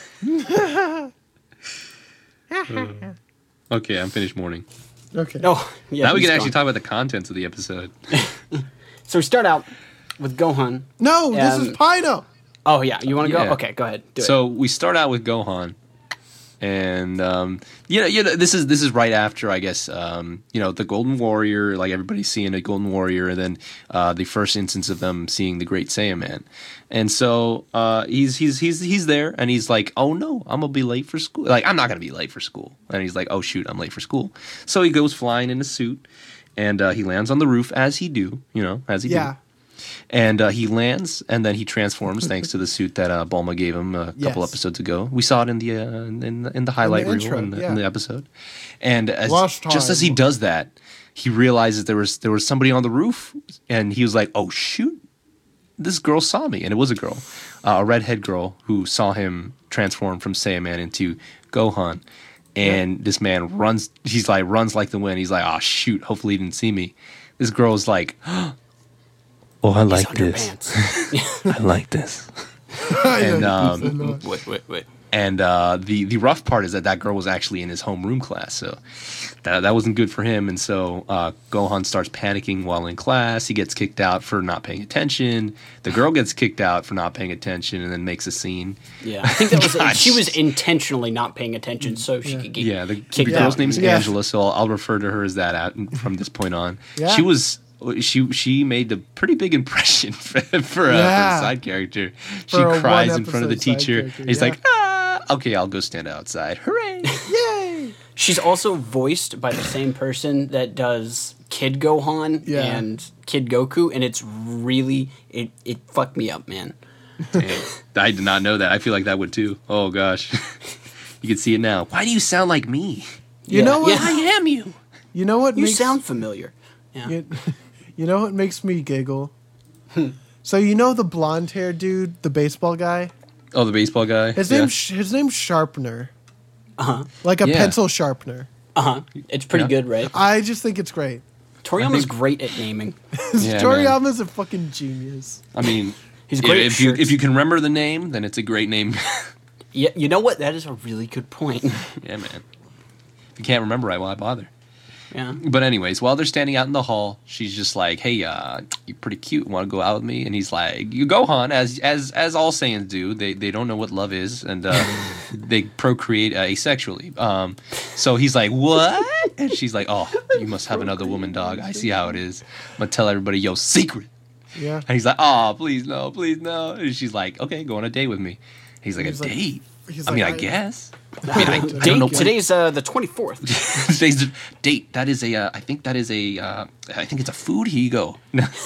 Okay, I'm finished mourning. Okay. No, yeah. Now we he's can actually gone. talk about the contents of the episode. So we start out with Gohan. No, this is Pino. Oh yeah, you want to Yeah. go? Okay, go ahead. Do it. So we start out with Gohan, and this is right after, I guess, the Golden Warrior. Like, everybody's seeing a Golden Warrior, and then the first instance of them seeing the Great Saiyaman. And so he's there, and he's like, "Oh no, I'm gonna be late for school. Like, I'm not gonna be late for school." And he's like, "Oh shoot, I'm late for school." So he goes flying in a suit, and he lands on the roof as he do. Yeah. And he lands, and then he transforms thanks to the suit that Bulma gave him a couple Yes. episodes ago. We saw it in the highlight reel intro, in yeah. the episode. And Last as he time. does that, he realizes there was somebody on the roof, and he was like, "Oh shoot, this girl saw me," and it was a girl, a redhead girl who saw him transform from Saiyaman into Gohan. And this man runs. He's like runs like the wind. He's like, "Oh shoot, hopefully he didn't see me." This girl's like, "Oh, I like this. Underpants. I like this." And Wait. and the rough part is that girl was actually in his homeroom class, so that wasn't good for him. And so Gohan starts panicking while in class. He gets kicked out for not paying attention. The girl gets kicked out for not paying attention, and then makes a scene. Yeah, I think that was Gosh. she was intentionally not paying attention, so she could get Yeah, the kicked girl's out. name's Yeah. Angela, so I'll refer to her as that from this point on. Yeah. She made a pretty big impression for a Yeah. side character. She For a cries in front of the one-episode side teacher. character, And he's yeah. like, okay, I'll go stand outside. Hooray! Yay! She's also voiced by the same person that does Kid Gohan Yeah. and Kid Goku, and it's really it fucked me up, man. Damn, I did not know that. I feel like that would too. Oh gosh, you can see it now. Why do you sound like me? You know what? Yeah. am you. You know what You makes sound familiar. Yeah. you know what makes me giggle? So you know the blonde hair dude, the baseball guy? Oh, the baseball guy. His Yeah. name's Sharpener. Uh-huh. Like a Yeah. pencil sharpener. Uh-huh. It's pretty Yeah. good, right? I just think it's great. Toriyama's great at naming. Yeah, man. Toriyama's a fucking genius. I mean, He's great at if you shirts. if you can remember the name, then it's a great name. Yeah, you know what? That is a really good point. Yeah, man. If you can't remember right, why bother? Yeah. But anyways, while they're standing out in the hall, she's just like, "Hey, you're pretty cute. Want to go out with me?" And he's like, "You Gohan, as all Saiyans do. They don't know what love is, and they procreate asexually. So he's like, "What?" And she's like, "Oh, you must have another woman, dog. I see how it is. I'm gonna tell everybody your secret." Yeah. And he's like, "Oh, please no, please no." And she's like, "Okay, go on a date with me." He's like, He's "A like- date? he's I mean, like, I I- guess." I mean, I don't Date, know. When, today's the 24th. today's the date. That is a. I think that is a. I think it's a food. Here you go.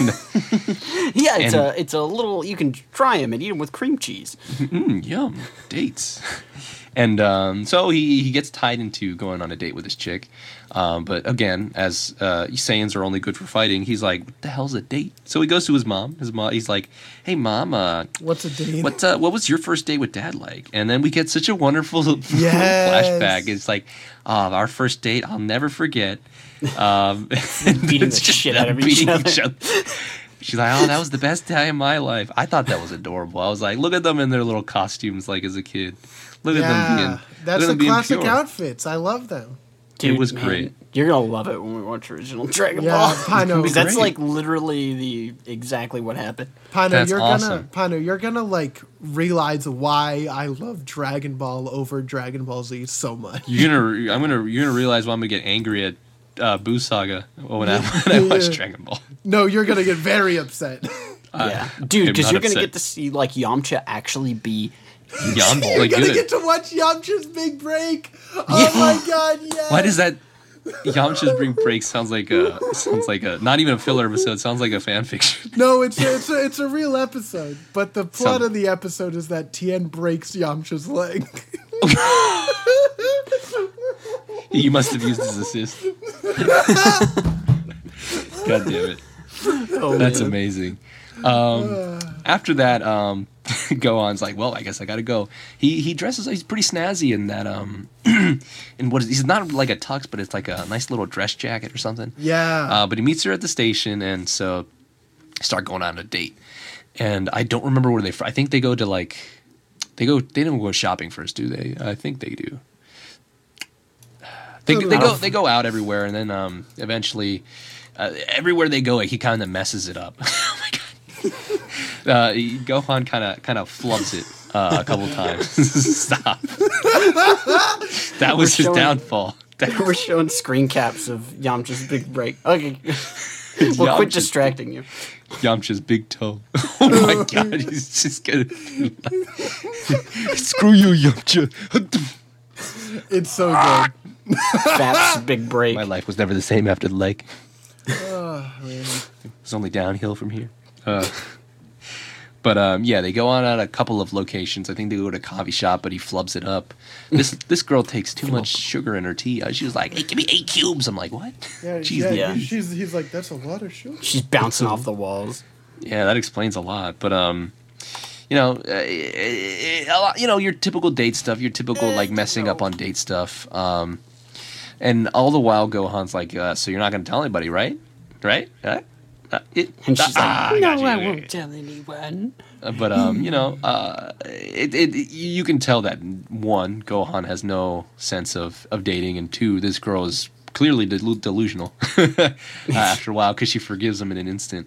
Yeah, it's And- it's a little. You can try them and eat them with cream cheese. Yum, dates. And so he gets tied into going on a date with this chick. But again, as Saiyans are only good for fighting, he's like, "What the hell's a date?" So he goes to his mom. He's like, "Hey, mom, What's a date? what was your first date with dad like?" And then we get such a wonderful Yes. flashback. It's like, our first date, I'll never forget. Beating It's the just shit out of beating each other. She's like, "Oh, that was the best day of my life." I thought that was adorable. I was like, look at them in their little costumes, like as a kid. Look at them being. That's look at the them being classic pure. outfits. I love them. Dude, was man, great. You're gonna love it when we watch original Dragon Yeah, Ball. I know. Because that's Great. like literally the exactly what happened. Pano, That's awesome. You're gonna like realize why I love Dragon Ball over Dragon Ball Z so much. You're gonna realize why I'm gonna get angry at Boo Saga when I watch Yeah. Dragon Ball. No, you're gonna get very upset. Yeah, dude, I'm because not you're gonna upset. get to see like Yamcha actually be. Yum, You're like gonna good. get to watch Yamcha's big break. Oh my god, yes. Why does that Yamcha's Bring Break sounds like a not even a filler episode, sounds like a fan fiction. No, it's a real episode. But the plot Some- of the episode is that Tien breaks Yamcha's leg. You must have used his assist. God damn it. That's amazing. After that, Gohan's like, well, I guess I gotta go. He dresses, he's pretty snazzy in that, in what is, he's not like a tux, but it's like a nice little dress jacket or something. Yeah. But he meets her at the station, and so start going on a date. And I don't remember where I think they go to like, they don't go shopping first, do they? I think they do. They go out everywhere, and then eventually, everywhere they go, like, he kind of messes it up. Oh my god! Gohan kind of flubs it a couple times. Stop. That was his downfall. We're showing screen caps of Yamcha's big break. Okay, well, quit distracting you. Yamcha's big toe. Oh my god, he's just gonna screw you, Yamcha. It's so good. Fap's big break. My life was never the same after the lake. Oh, man. It's only downhill from here. But yeah, they go on at a couple of locations. I think they go to a coffee shop, but he flubs it up. This girl takes too much sugar in her tea. She was like, "Hey, give me 8 cubes." I'm like, "What?" Yeah, Jeez, yeah. He's like, that's a lot of sugar. She's bouncing off the walls. Yeah, that explains a lot. But you know, your typical date stuff, your typical like messing up on date stuff. And all the while, Gohan's like, "So you're not going to tell anybody, right? Right?" And she's like, "No, I won't tell anyone." But you know, you can tell that one, Gohan has no sense of dating, and two, this girl is clearly delusional after a while because she forgives him in an instant.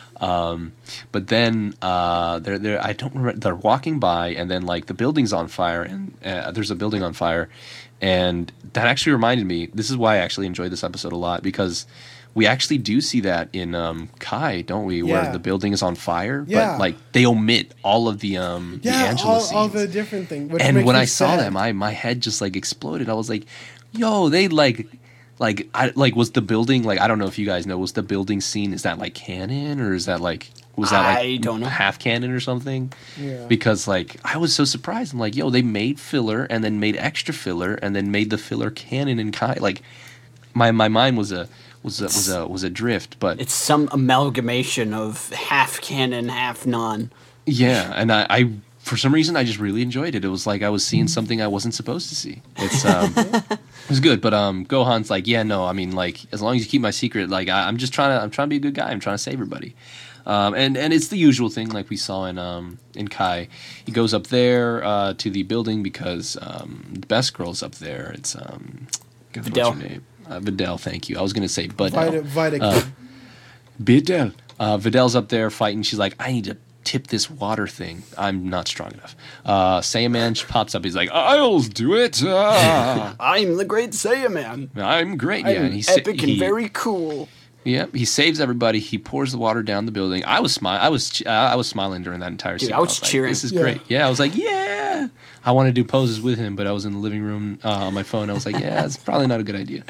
But then they're I don't remember, they're walking by, and then like the building's on fire, and there's a building on fire, and that actually reminded me. This is why I actually enjoyed this episode a lot, because we actually do see that in Kai, don't we? Yeah. Where the building is on fire, Yeah. but like they omit all of the Angela scenes. all the different things. Which And makes when me I saw sad. that, my head just like exploded. I was like, "Yo, they was the building like I don't know if you guys know, was the building scene, is that like canon, or is that like I don't know. half canon or something?" Yeah. Because like I was so surprised. I'm like, "Yo, they made filler and then made extra filler and then made the filler canon in Kai." Like my mind was adrift, but It's some amalgamation of half canon, half non. yeah, and I for some reason I just really enjoyed it. It was like I was seeing something I wasn't supposed to see. It's it was good, but Gohan's like, "Yeah, no, I mean, like, as long as you keep my secret, like I'm trying to be a good guy. I'm trying to save everybody." And it's the usual thing like we saw in Kai. He goes up there to the building because the best girl's up there. It's what's Videl. her name? Videl, thank you. I was gonna say Budel. Vita Videl. Videl's up there fighting. She's like, "I need to tip this water thing. I'm not strong enough." Saiyaman pops up. He's like, "I'll do it. I'm the great Saiyaman. I'm great." I'm Yeah, and he's epic and very cool. Yeah, he saves everybody. He pours the water down the building. I was smiling during that entire scene. I was like, cheering. "This is Yeah. great." Yeah, I was like, "Yeah." I wanted to do poses with him, but I was in the living room on my phone. I was like, "Yeah, it's probably not a good idea."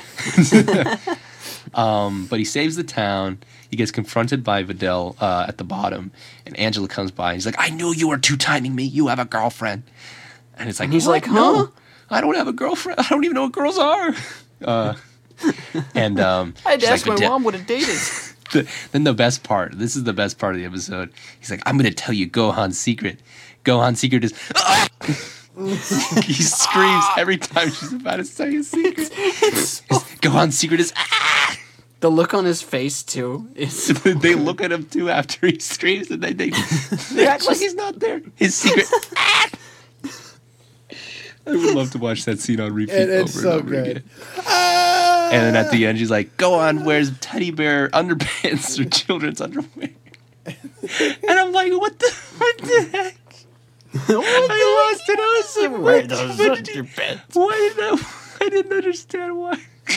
But he saves the town. He gets confronted by Videl at the bottom, and Angela comes by. And he's like, "I knew you were two-timing me. You have a girlfriend." And it's like, he's "What? like, huh? No, I don't have a girlfriend. I don't even know what girls are." And I'd she's ask like, my "Videl-" mom what a date is. Then the best part. This is the best part of the episode. He's like, "I'm going to tell you Gohan's secret." Gohan's secret is... He screams every time she's about to say his secret. Gohan's secret is... The look on his face, too, is... They look at him, too, after he screams, and they act like he's not there. His secret... I would love to watch that scene on repeat It's over so and over good. again. And then at the end, she's like, "Gohan wears teddy bear underpants or children's underwear." And I'm like, what the heck? I lost it. I was so Wear those underpants. I didn't understand why.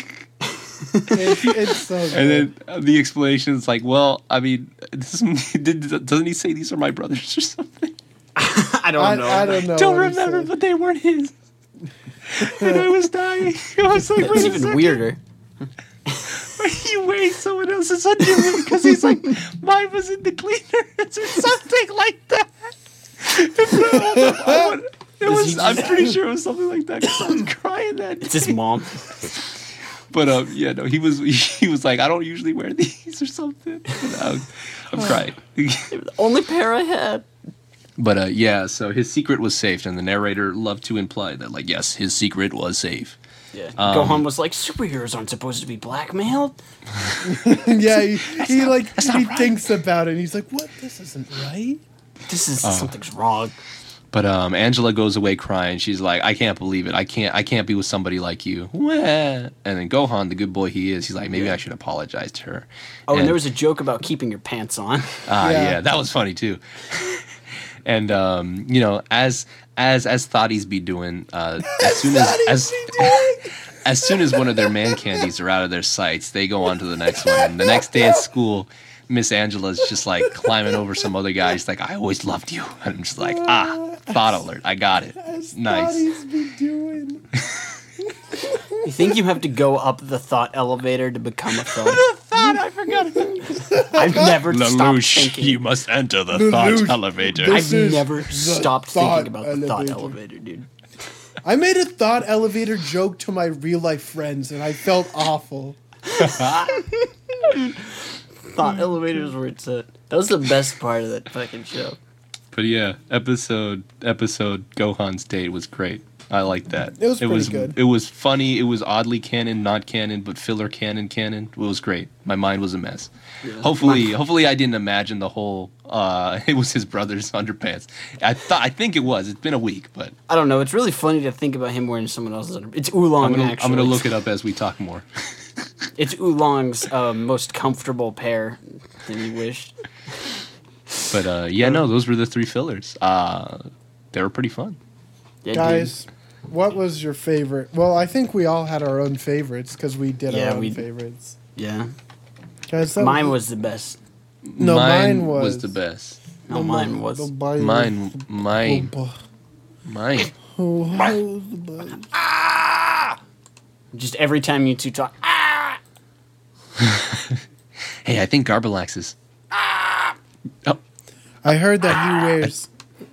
It's so good. And then the explanation is like, well, I mean, doesn't he say these are my brothers or something? I don't know. I don't know. Don't what he remember, said. but they weren't his. And I was dying. I was like, It's wait a even second. weirder. Why are you wearing someone else's underwear? Because he's like, mine was in the cleaners or something like that. I'm pretty sure it was something like that. 'Cause I was crying that day. It's his mom. But yeah, no, he was like, I don't usually wear these or something. And I'm crying. The only pair I had. But yeah, so his secret was safe, and the narrator loved to imply that, like, yes, his secret was safe. Yeah. Gohan was like, superheroes aren't supposed to be blackmailed. Yeah, he thinks about it. And he's like, "What? This isn't right." This is something's wrong. But Angela goes away crying. She's like, I can't believe it. I can't be with somebody like you. Wah. And then Gohan, the good boy he is, he's like, maybe I should apologize to her. Oh, and there was a joke about keeping your pants on. Yeah, that was funny too. And you know, as thotties be doing, as soon as one of their man candies are out of their sights, they go on to the next one. And the next day at school, Miss Angela's just like climbing over some other guy. She's like, I always loved you. And I'm just like, thought alert. I got it. Nice. Be doing. You think you have to go up the thought elevator to become a thought? I forgot. I've never stopped thinking. You must enter the thought elevator. I've never stopped thinking about the thought elevator, dude. I made a thought elevator joke to my real life friends, and I felt awful. Thought elevators were it's at. That was the best part of that fucking show. But yeah, episode Gohan's date was great. I liked that. It was pretty good. It was funny. It was oddly canon, not canon, but filler canon. It was great. My mind was a mess. Yeah. Hopefully I didn't imagine the whole. It was his brother's underpants. I think it was. It's been a week, but I don't know. It's really funny to think about him wearing someone else's underpants. It's Oolong. I'm gonna look it up as we talk more. It's Oolong's most comfortable pair than he wished. But yeah, no, those were the 3 fillers. They were pretty fun. Yeah, guys, what was your favorite? Well, I think we all had our own favorites because we did our own favorites. Yeah. Guys, mine was the best. No, mine was the best. No, mine was. Mine. Just every time you two talk. Hey, I think Garbalax is. Oh. I heard that he wears.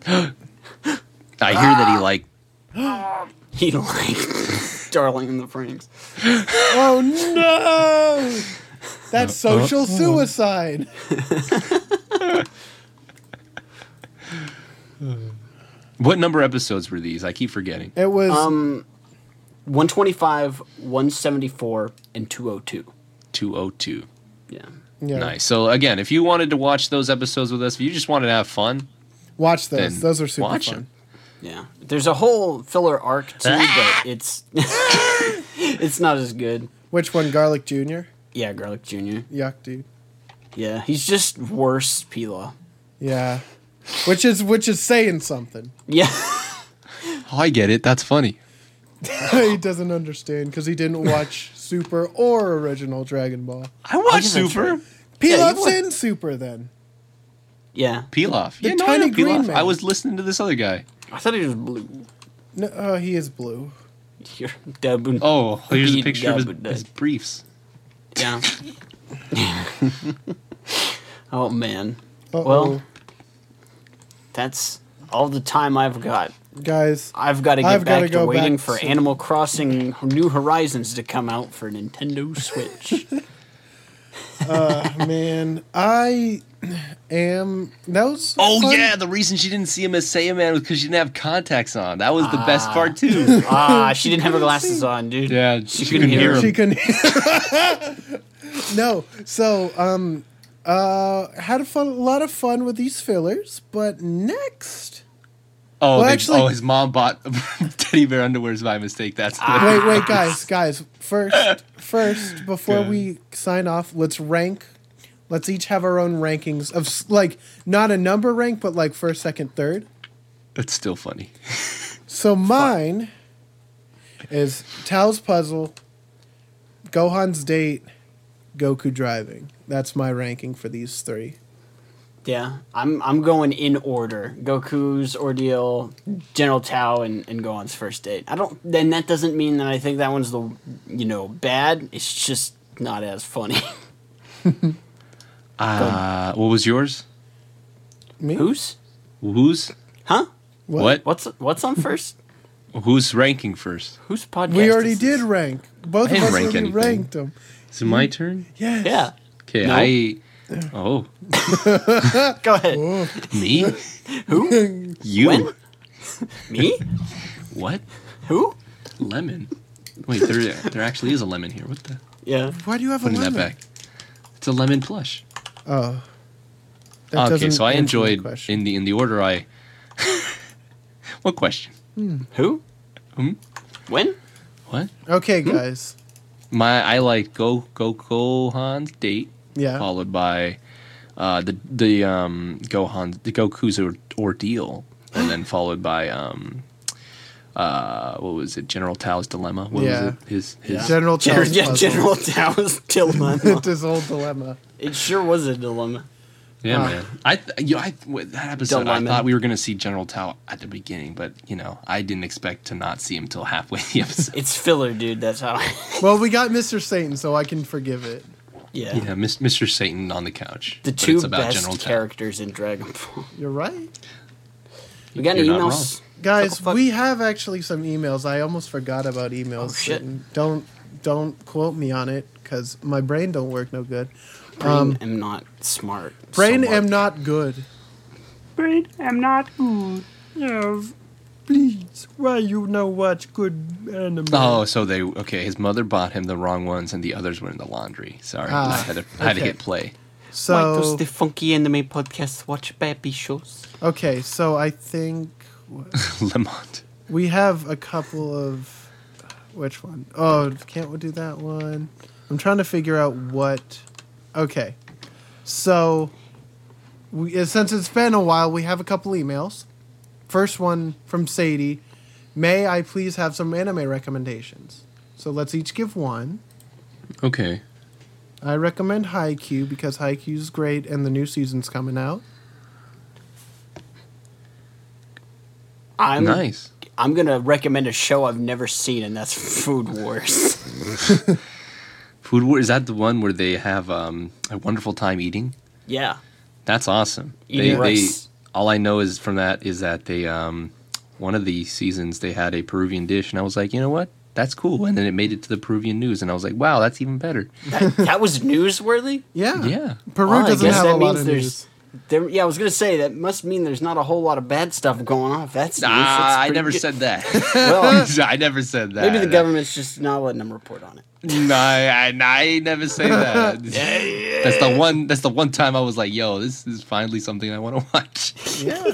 I hear that he like. He like Darling in the Franxx. Oh no! That's social suicide. What number episodes were these? I keep forgetting. It was 125, 174, and 202. 202. Yeah. Nice. So again, if you wanted to watch those episodes with us, if you just wanted to have fun, watch those. Those are super fun. Them. Yeah. There's a whole filler arc too, but it's it's not as good. Which one? Garlic Jr.? Yeah, Garlic Jr. Yuck, dude. Yeah, he's just worse Pilaf. Yeah. Which is saying something. Yeah. Oh, I get it. That's funny. He doesn't understand because he didn't watch Super or original Dragon Ball. I watched Super. Pilaf's in Super then. Yeah. Pilaf. The yeah, tiny I know green Pilaf. man. I was listening to this other guy. I thought he was blue. No, he is blue. Oh, here's a picture of his briefs. Yeah. Oh, man. Uh-oh. Well, that's all the time I've got. Guys, I've got to get back to waiting for Animal Crossing New Horizons to come out for Nintendo Switch. Man, I am. That was fun. Yeah, the reason she didn't see him as Saiyaman was because she didn't have contacts on. That was the best part too. She didn't have her glasses on, dude. Yeah, she couldn't hear him. She couldn't hear. No, so had a lot of fun with these fillers, but next. Oh, his mom bought teddy bear underwears by mistake. That's wait, guys. First, before we sign off, let's rank. Let's each have our own rankings of like not a number rank, but like first, second, third. That's still funny. So mine is Tao's puzzle, Gohan's date, Goku driving. That's my ranking for these 3. Yeah, I'm going in order. Goku's ordeal, General Tao, and Gohan's first date. Then that doesn't mean that I think that one's bad. It's just not as funny. What was yours? Me? Whose? Whose? Huh? What? What's on first? Who's ranking first? Whose podcast? We already is this? did rank. Both I of didn't us rank already anything. ranked them. Is it my turn? Yes. Yeah. Okay, No. Oh, Go ahead. me? Who? You? When? Me? What? Who? Lemon? Wait, there actually is a lemon here. What the? Yeah. Why do you have Putting a that lemon? back. It's a lemon plush. Oh. Okay, so I answer my enjoyed question. in the order I. What question? Who? Hmm? When? What? Okay, guys. I liked Gohan's date, Yeah. followed by the Goku's ordeal, and then followed by what was it? General Tao's dilemma. What Yeah. was it? His General Tao's puzzle. General Tao's dilemma. This whole dilemma. It sure was a dilemma. Yeah, man. That episode, I Dilemma. thought we were gonna see General Tao at the beginning, but I didn't expect to not see him till halfway the episode. It's filler, dude. That's how. Well, we got Mr. Satan, so I can forgive it. Yeah. Yeah, Mr. Satan on the couch. The but two it's about best General Tao. characters in Dragon Ball. You're right. We got any You're not emails? Guys, Fuck. we have actually some emails. I almost forgot about emails. Oh, shit. And don't quote me on it because my brain don't work no good. Brain am not smart. Brain so am much. not good. Brain am not good. Yes. Please, why you know watch good anime? Oh, so his mother bought him the wrong ones and the others were in the laundry. Sorry, I had to okay. hit play. Why does So the Funky Anime Podcast watch baby shows? okay, so I think Lamont. we have a couple of which one? Oh, can't we do that one? I'm trying to figure out what. Okay, so since it's been a while, we have a couple emails. First one from Sadie. May I please have some anime recommendations? So let's each give one. Okay. I recommend Haikyuu because Haikyuu is great and the new season's coming out. I'm Nice. I'm gonna recommend a show I've never seen, and that's Food Wars. Food War, is that the one where they have a wonderful time eating? Yeah. That's awesome. Eating rice. All I know is from that is that they one of the seasons they had a Peruvian dish, and I was like, you know what? That's cool. And then it made it to the Peruvian news, and I was like, wow, that's even better. That was newsworthy. Yeah. Yeah. Peru Well, I doesn't guess have that a lot means of there's- news. Yeah, I was gonna say that must mean there's not a whole lot of bad stuff going on. If that's news, that's I pretty never good. said that. Well, I never said that. maybe the government's just not letting them report on it. No, I never say that. That's the one time I was like, "Yo, this is finally something I want to watch." Yeah.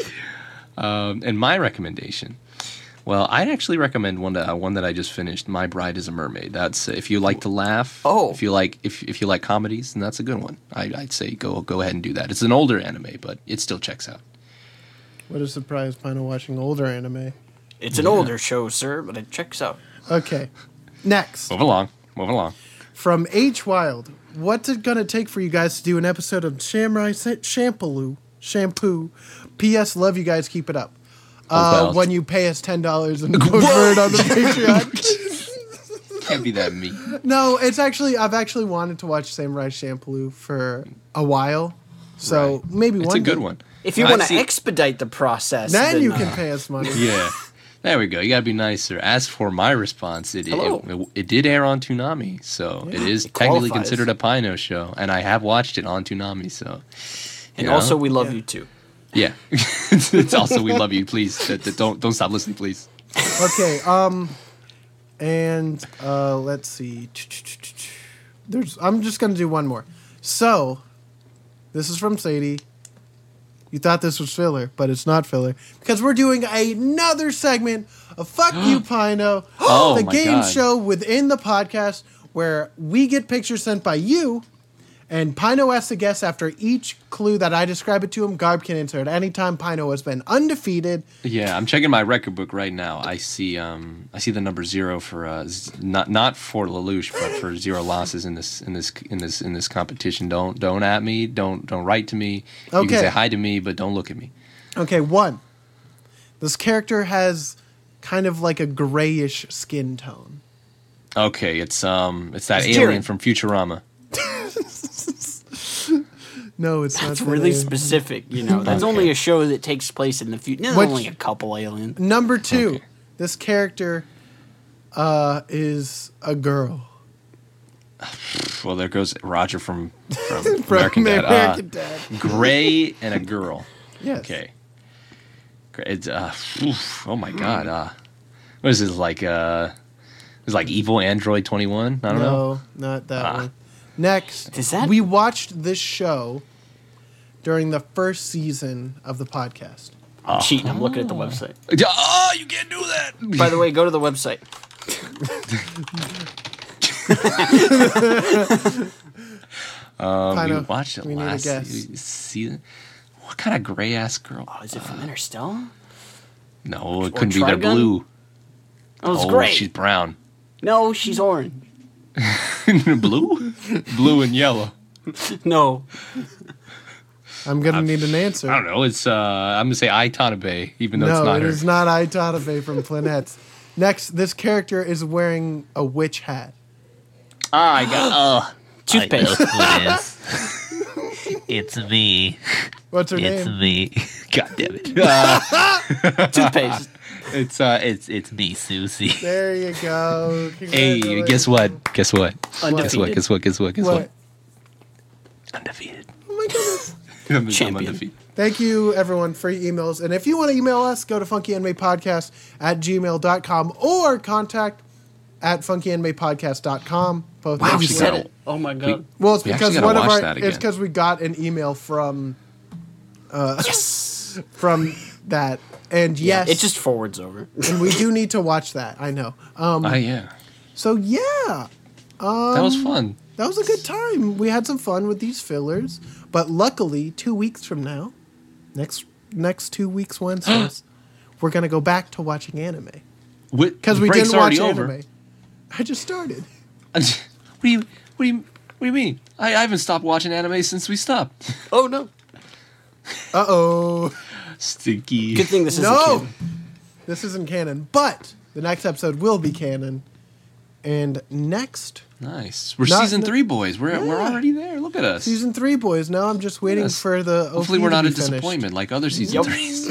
And my recommendation, well, I'd actually recommend one that I just finished. My Bride is a Mermaid. That's if you like to laugh. Oh. if you like comedies, then that's a good one. I'd say go ahead and do that. It's an older anime, but it still checks out. What a surprise, Pino watching older anime. It's an older show, sir, but it checks out. Okay. Next. Move along. From H. Wild. What's it going to take for you guys to do an episode of Samurai Shampoo? P.S. Love you guys. Keep it up. Well. When you pay us $10 and vote for it on the Patreon. Can't be that mean. No, I've actually wanted to watch Samurai Shampoo for a while. So Right. maybe It's one a good day. one. If you I want to see- expedite the process, Then you can pay us money. Yeah. There we go. You gotta be nicer. As for my response, it did air on Toonami, so it is It technically qualifies. considered a Pino show, and I have watched it on Toonami. So, And you also, know? we love you too. yeah, it's also we love you. Please, don't stop listening, please. Okay, and let's see. I'm just gonna do one more. So, this is from Sadie. You thought this was filler, but it's not filler because we're doing another segment of Fuck You, Pino, Oh, the my game God. show within the podcast where we get pictures sent by you, and Pino has to guess after each clue that I describe it to him. Garb can answer at any time. Pino has been undefeated. Yeah, I'm checking my record book right now. I see the number 0 for not for Lelouch, but for 0 losses in this competition. Don't at me. Don't write to me. You Okay. can say hi to me, but don't look at me. Okay, 1. This character has kind of like a grayish skin tone. Okay, it's that It's alien Jiren. from Futurama. No, it's That's not. that really alien. specific, you know. That's Okay. only a show that takes place in the future. There's Which- only a couple aliens. Number 2, Okay. this character is a girl. Well, there goes Roger from From American Dad. American Dad. Gray and a girl. Yes. Okay. It's oh my god. What is this like? It's like Evil Android 21. I don't know. No, not that one. Next, Is that- we watched this show during the first season of the podcast. I'm cheating. I'm looking at the website. Oh, you can't do that. By the way, go to the website. we Kinda, watched it we need a last guess. season. What kind of gray ass girl? Oh, is it from Interstellar? No, it couldn't be. They're Trigun? blue. Oh, it's Oh, great. she's brown. No, she's orange. Blue? Blue and yellow. No. I'm gonna need an answer. I don't know. It's I'm gonna say Aitanabe, even though No, it's not it her. is not Aitanabe from Planets. Next, this character is wearing a witch hat. Ah, I got toothpaste. It's me. What's her It's name? me. God damn it. Toothpaste. It's me, Susie. There you go. Hey, guess what? Guess what? Undefeated. Guess what? Guess what? Guess what? Guess What? what? Undefeated. Oh my goodness. I'm Champion. undefeated. Thank you, everyone, for your emails. And if you want to email us, go to funkyandmaypodcast@gmail.com or contact at funkyandmaypodcast.com. Both Wow, of she you. said it. Oh my god. Well, it's We because actually one gotta of watch our that it's again. because we got an email from Yes. from that. And yes, It just forwards over. and we do need to watch that. I know. Yeah. So yeah, That was fun. that was a good time. We had some fun with these fillers, but luckily, 2 weeks from now, next 2 weeks Wednesdays, we're gonna go back to watching anime because we Break's didn't watch already over. anime. I just started. What do you mean? I haven't stopped watching anime since we stopped. Oh no. Uh-oh. Stinky. Good thing this isn't No, canon. this isn't canon, but the next episode will be canon. And next Nice. We're Not- season 3 boys. We're Yeah. already there. Look at us. season 3, boys. Now I'm just waiting Yes. for the. Hopefully OP we're to not be a finished. disappointment like other season Yep. 3s.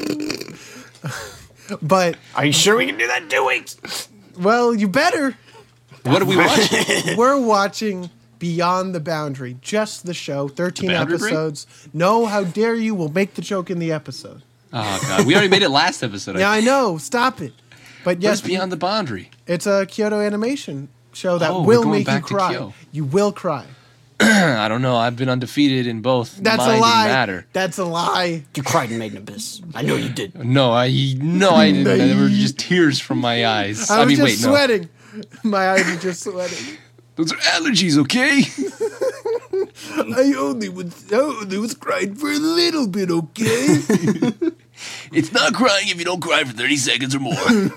But Are you sure we can do that in 2 weeks? well, you better. What are we watching? We're watching Beyond the Boundary, just the show, 13 The Boundary Break? episodes. No, how dare you? We'll make the joke in the episode. Oh god, we already made it last episode. Yeah, I know. Stop it. But Yes, yes, Beyond the Boundary. it's a Kyoto Animation show that Oh, we're will going make you back to cry. Kyo. You will cry. I don't know. I've been undefeated in both That's mind a lie. and matter. That's a lie. You cried in Maiden Abyss. I know you did. No, I didn't. There were just tears from my eyes. I was just wait, no. sweating. My eyes are just sweating. Those are allergies, okay? I only was crying for a little bit, okay? It's not crying if you don't cry for 30 seconds or more.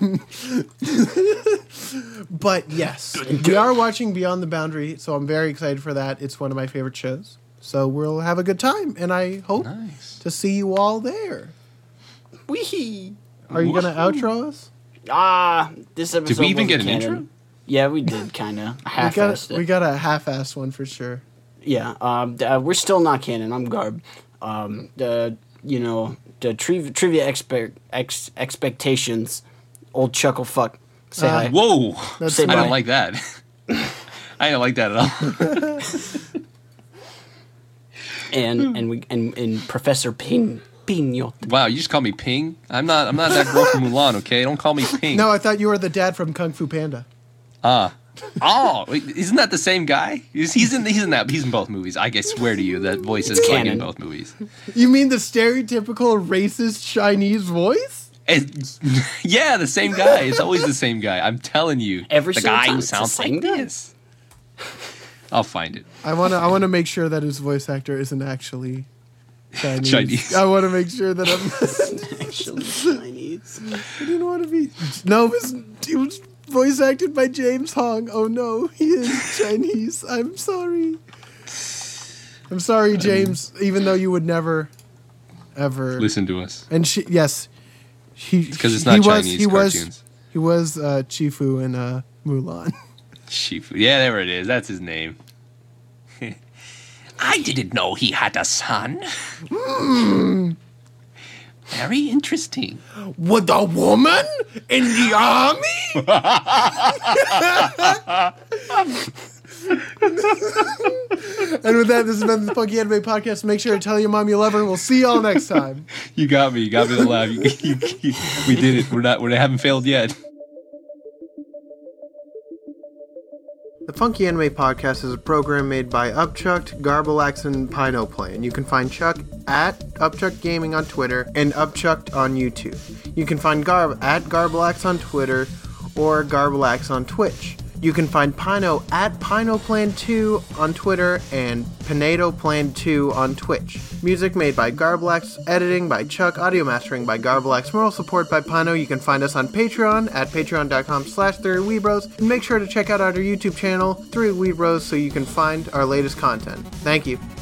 But yes, we are watching Beyond the Boundary, so I'm very excited for that. It's one of my favorite shows. So we'll have a good time, and I hope Nice. to see you all there. Wee. Are you going to outro us? This episode. Did we even wasn't get an canon. intro? Yeah, we did kind of. We got a half-assed one for sure. Yeah, we're still not canon. I'm Garb. The trivia expectations. Old chuckle fuck. Say hi. Whoa. That's Say I bye. don't like that. I don't like that at all. And Professor Pino. Wow, you just call me Ping? I'm not that girl from Mulan, okay? Don't call me Ping. No, I thought you were the dad from Kung Fu Panda. Oh, wait, isn't that the same guy? He's in both movies. I swear to you, that voice is like in canon. both movies. You mean the stereotypical racist Chinese voice? Yeah, the same guy. It's always the same guy. I'm telling you. Every the single guy time who it's the sounds same like guy. this. I'll find it. I wanna make sure that his voice actor isn't actually Chinese. Chinese. I want to make sure that I'm. Actually, Chinese. I didn't want to be. No, he was voice acted by James Hong. Oh no, he is Chinese. I'm sorry. I'm sorry, James. Even though you would never, ever Listen to us. And yes, he Because it's not Chinese cartoons. He was Chifu in Mulan. Shifu. Yeah, there it is. That's his name. I didn't know he had a son. Very interesting. With a woman in the army? And with that, this has been the Funky Anime Podcast. Make sure to tell your mom you love her. We'll see y'all next time. You got me to laugh. We did it. We haven't failed yet. The Funky Anime Podcast is a program made by Upchucked, Garbalax, and Pinoplane. You can find Chuck at Upchucked Gaming on Twitter and Upchucked on YouTube. You can find Garb at Garbalax on Twitter or Garbalax on Twitch. You can find Pino at Pinoplan2 on Twitter and Pinatoplan2 on Twitch. Music made by Garbalax, editing by Chuck, audio mastering by Garbalax, moral support by Pino. You can find us on Patreon at patreon.com/3weebros, and make sure to check out our YouTube channel, 3weebros, so you can find our latest content. Thank you.